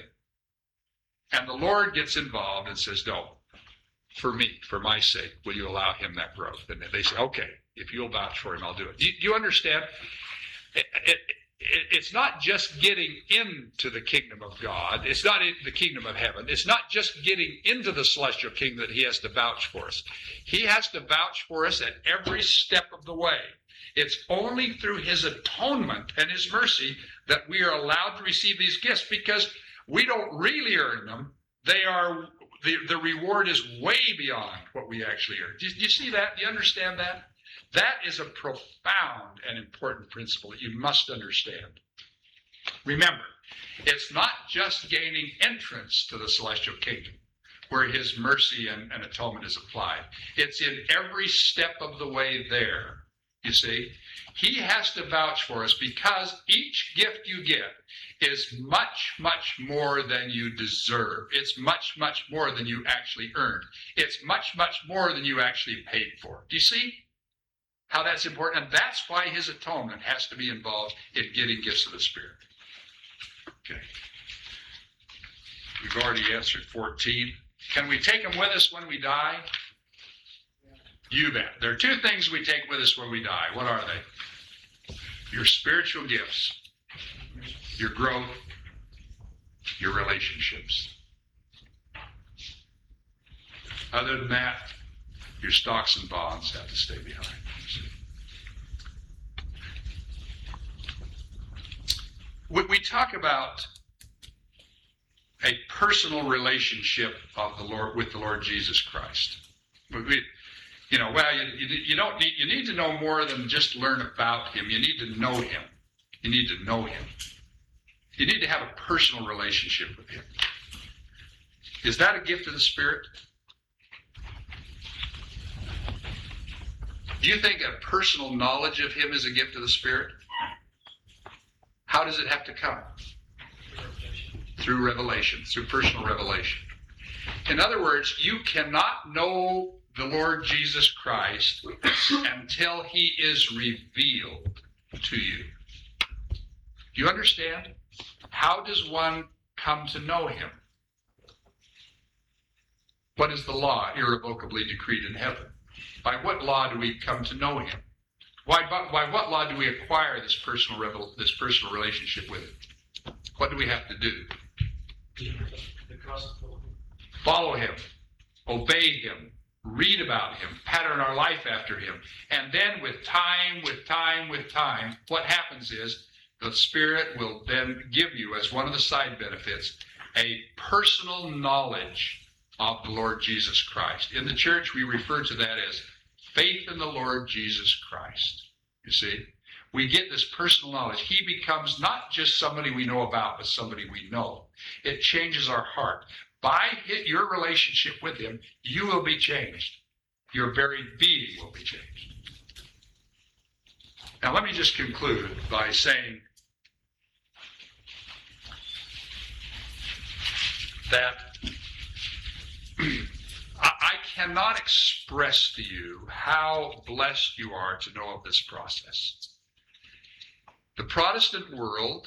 S1: And the Lord gets involved and says, no, for me, for my sake, will you allow him that growth? And they say, okay, if you'll vouch for him, I'll do it. Do you, do you understand? It, it, it, it's not just getting into the kingdom of God. It's not in the kingdom of heaven. It's not just getting into the celestial kingdom that he has to vouch for us. He has to vouch for us at every step of the way. It's only through his atonement and his mercy that we are allowed to receive these gifts, because we don't really earn them. They are, the, the reward is way beyond what we actually earn. Do you, do you see that? Do you understand that? That is a profound and important principle that you must understand. Remember, it's not just gaining entrance to the celestial kingdom where his mercy and, and atonement is applied. It's in every step of the way there. You see, he has to vouch for us, because each gift you get is much, much more than you deserve. It's much, much more than you actually earned. It's much, much more than you actually paid for. Do you see how that's important? And that's why his atonement has to be involved in getting gifts of the Spirit. Okay. We've already answered fourteen. Can we take them with us when we die? You bet. There are two things we take with us when we die. What are they? Your spiritual gifts, your growth, your relationships. Other than that, your stocks and bonds have to stay behind. We, we talk about a personal relationship of the Lord with the Lord Jesus Christ. We, we, you know, well, you, you, you don't need, you need to know more than just learn about him. You need to know him. You need to know him. You need to have a personal relationship with him. Is that a gift of the Spirit? Do you think a personal knowledge of him is a gift of the Spirit? How does it have to come? Through revelation, through personal revelation. In other words, you cannot know the Lord Jesus Christ until he is revealed to you. Do you understand? How does one come to know him? What is the law irrevocably decreed in heaven? By what law do we come to know him? Why, by what law do we acquire this personal revel, this personal relationship with him? What do we have to do? Follow him, obey him, read about him, pattern our life after him. And then with time, with time, with time, what happens is the Spirit will then give you, as one of the side benefits, a personal knowledge of the Lord Jesus Christ. In the church, we refer to that as faith in the Lord Jesus Christ. You see, we get this personal knowledge. He becomes not just somebody we know about, but somebody we know. It changes our heart. By your relationship with him, you will be changed. Your very being will be changed. Now, let me just conclude by saying that I cannot express to you how blessed you are to know of this process. The Protestant world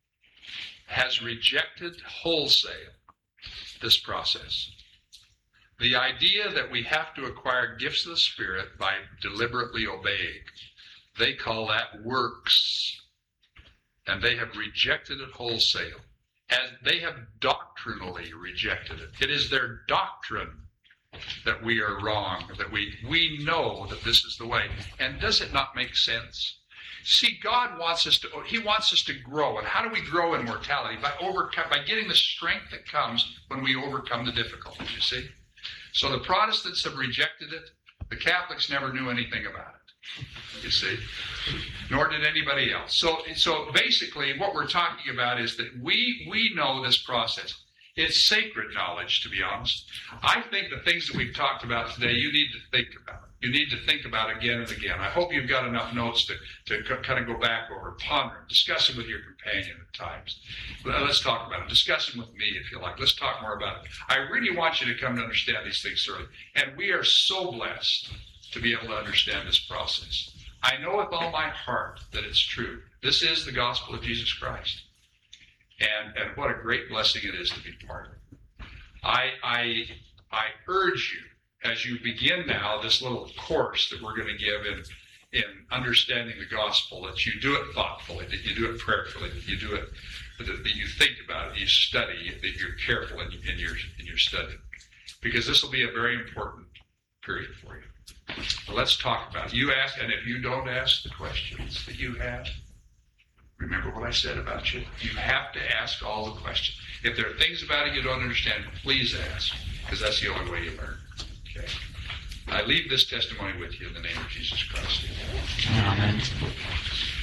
S1: has rejected wholesale this process. The idea that we have to acquire gifts of the Spirit by deliberately obeying, they call that works. And they have rejected it wholesale. As they have doctrinally rejected it. It is their doctrine that we are wrong, that we, we know that this is the way. And does it not make sense? See, God wants us to, he wants us to grow. And how do we grow in mortality? By overcome, by getting the strength that comes when we overcome the difficulties, you see? So the Protestants have rejected it. The Catholics never knew anything about it, you see? Nor did anybody else. So, so basically what we're talking about is that we, we know this process. It's sacred knowledge, to be honest. I think the things that we've talked about today, you need to think about. You need to think about again and again. I hope you've got enough notes to, to kind of go back over, ponder them, discuss them with your companion at times. Let's talk about it. Discuss them with me if you like. Let's talk more about it. I really want you to come to understand these things thoroughly. And we are so blessed to be able to understand this process. I know with all my heart that it's true. This is the gospel of Jesus Christ. And, and what a great blessing it is to be part of it. I, I, I urge you, as you begin now this little course that we're going to give in, in understanding the gospel, that you do it thoughtfully, that you do it prayerfully, that you do it, that, that you think about it, you study, that you're careful in, in, your, in your study. Because this will be a very important period for you. But let's talk about it. You ask, and if you don't ask the questions that you have, remember what I said about you. You have to ask all the questions. If there are things about it you don't understand, please ask, because that's the only way you learn. Okay? I leave this testimony with you in the name of Jesus Christ.
S13: Amen.